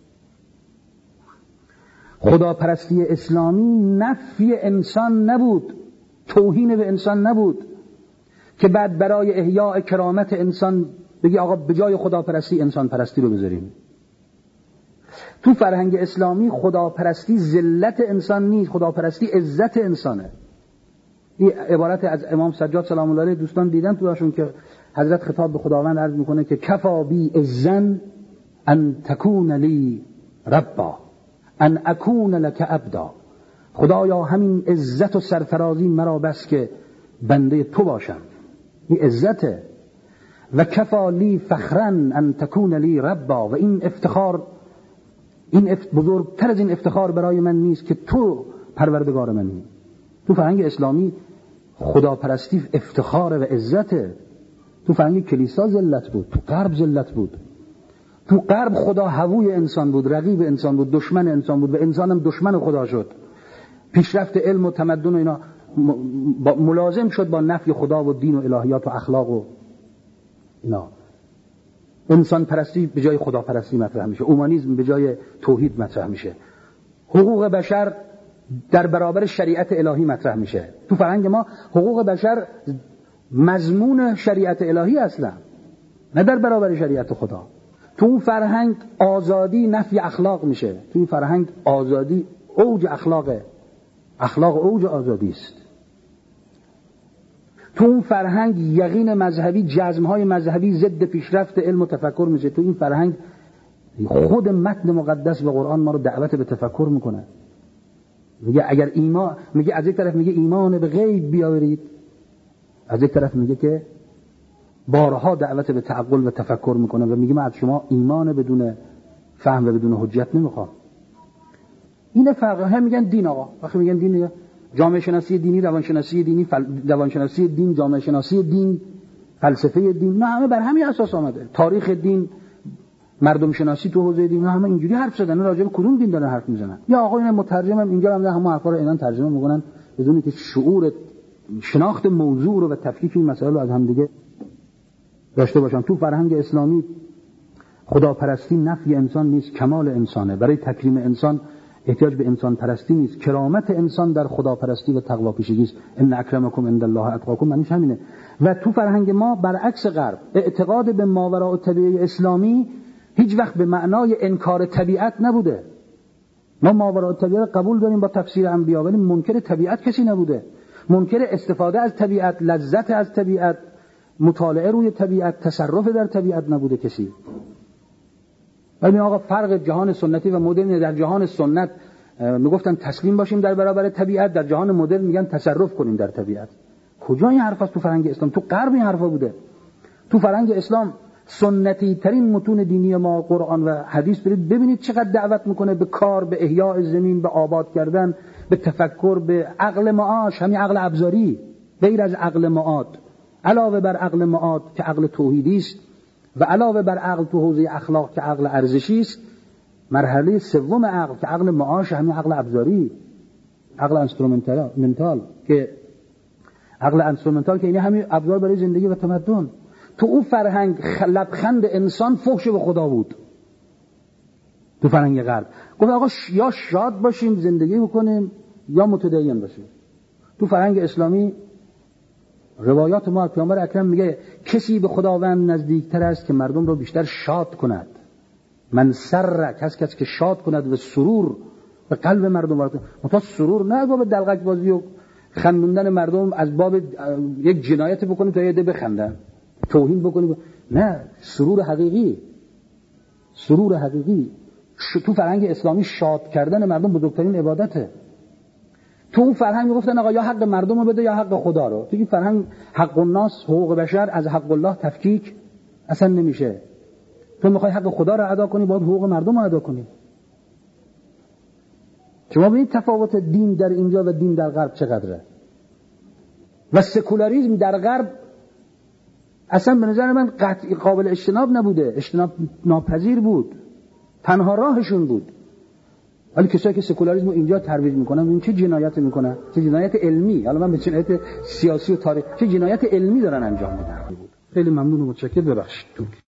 خداپرستی اسلامی نفی انسان نبود، توهین به انسان نبود که بعد برای احیاء کرامت انسان بگی آقا به جای خداپرستی انسان پرستی رو بذاریم. تو فرهنگ اسلامی خداپرستی ذلت انسان نیست، خداپرستی عزت انسانه. این عبارت از امام سجاد سلام الله علیه دوستان دیدن تو هاشون که حضرت خطاب به خداوند عرض میکنه که کفا بی عزن ان تکون لی ربا ان اکون لک عبدا. خدایا همین عزت و سرفرازی مرا بس که بنده تو باشم، این عزته. و کفا لی فخرا ان تکون لی ربا، و این افتخار بزرگتر از این افتخار برای من نیست که تو پروردگار منی. تو فرهنگ اسلامی خداپرستی افتخار و عزته. تو فرهنگ کلیسا ذلت بود، تو غرب ذلت بود. تو غرب خدا هووی انسان بود، رقیب انسان بود، دشمن انسان بود و انسان هم دشمن خدا شد. پیشرفت علم و تمدن و اینا ملازم شد با نفی خدا و دین و الهیات و اخلاق و اینا. انسان پرستی به جای خدا پرستی مطرح میشه، اومانیسم به جای توحید مطرح میشه، حقوق بشر در برابر شریعت الهی مطرح میشه. تو فرهنگ ما حقوق بشر مضمون شریعت الهی اصلا، نه در برابر شریعت خدا. تو اون فرهنگ آزادی نفی اخلاق میشه. تو این فرهنگ آزادی اوج اخلاقه، اخلاق اوج آزادی است. تو اون فرهنگ یقین مذهبی، جزمهای مذهبی ضد پیشرفت علم و تفکر میشه. تو این فرهنگ خود متن مقدس و قرآن ما رو دعوت به تفکر میکنه. میگه اگر ایمان، میگه از یک طرف میگه ایمان به غیب بیاورید، از یک طرف میگه که بارها دعوت به تعقل و تفکر میکنه و میگه من از شما ایمان بدون فهم و بدون حجت نمیخوام. این فرق. هم میگن دین، آقا وقتی میگن دین، جامعه شناسی دینی، روانشناسی دینی، روانشناسی دین، جامعه شناسی دین، فلسفه دین، نه همه بر همین اساس آمده. تاریخ دین، مردم شناسی تو حوزه دین، نه همه اینجوری حرف زدن. راجع به کدوم دین دارن حرف میزنن؟ یا آقا این مترجمم اینجا هم همه حرفا رو اینا ترجمه میکنن بدون که شعور شناخت موضوع رو و تفکیک این مسائل رو از هم دیگه داشته باشن. تو فرهنگ اسلامی خداپرستی نفی انسان نیست، کمال انسانه. برای تکریم انسان احتیاج به انسان پرستی نیست. کرامت انسان در خداپرستی و تقوا پیشگی است. ان اکرمکم عند الله اتقاکم، معنیش همینه. و تو فرهنگ ما برعکس غرب، اعتقاد به ماوراء الطبیعه اسلامی هیچ وقت به معنای انکار طبیعت نبوده. ما ماوراء الطبیعه رو قبول داریم با تفسیر انبیا، ولی منکر طبیعت کسی نبوده. منکر استفاده از طبیعت، لذت از طبیعت، مطالعه روی طبیعت، تصرف در طبیعت نبوده کسی. ولی آقا فرق جهان سنتی و مدرن، در جهان سنت میگفتن تسلیم باشیم در برابر طبیعت، در جهان مدرن میگن تصرف کنیم در طبیعت. کجا این حرف است تو فرهنگ اسلام؟ تو غرب این حرفا بوده. تو فرهنگ اسلام سنتی ترین متون دینی ما قرآن و حدیث، برید ببینید چقدر دعوت میکنه به کار، به احیاء زمین، به آباد کردن، به تفکر، به عقل معاش، همین عقل ابزاری، غیر از عقل معاد، علاوه بر عقل معاد که عقل توحیدی است و علاوه بر عقل تو حوزه اخلاق که عقل ارزشی است، مرحله سوم عقل که عقل معاش، همین عقل ابزاری، عقل انسترومنتال که عقل انسترومنتال که این همین ابزار برای زندگی و تمدن. تو اون فرهنگ لبخند انسان فحش به خدا بود. تو فرهنگ غرب گفت آقا یا شاد باشیم زندگی بکنیم یا متدین باشیم. تو فرهنگ اسلامی روایات ما پیامبر اکرم میگه کسی به خداوند نزدیکتر است که مردم رو بیشتر شاد کند. من سر کسی که شاد کند و سرور به قلب مردم وارد. متا سرور نه با دلغک بازی و خندوندن مردم از باب یک جنایت بکنیم تا یه عده بخندن، توهین بکنیم، نه، سرور حقیقی. سرور حقیقی تو فرهنگ اسلامی شاد کردن مردم بزرگترین عبادته. تو اون فرهنگ میگفتن آقا یا حق مردم رو بده یا حق خدا رو. تو این فرهنگ حق الناس، حقوق بشر از حق الله تفکیک اصلا نمیشه. تو میخوای حق خدا رو ادا کنی باید حقوق مردم رو ادا کنی. شما ببینید تفاوت دین در اینجا و دین در غرب چقدره. و سکولاریسم در غرب اصلا به نظر من قطعی قابل اجتناب نبوده، اجتناب ناپذیر بود، تنها راهشون بود. ولی کسایی که سکولاریسم رو اینجا ترویج میکنن این چه جنایت میکنن؟ چه جنایت علمی، حالا من به جنایت سیاسی و تاریخ، چه جنایت علمی دارن انجام میدن. خیلی ممنون و متشکر. ببخشید.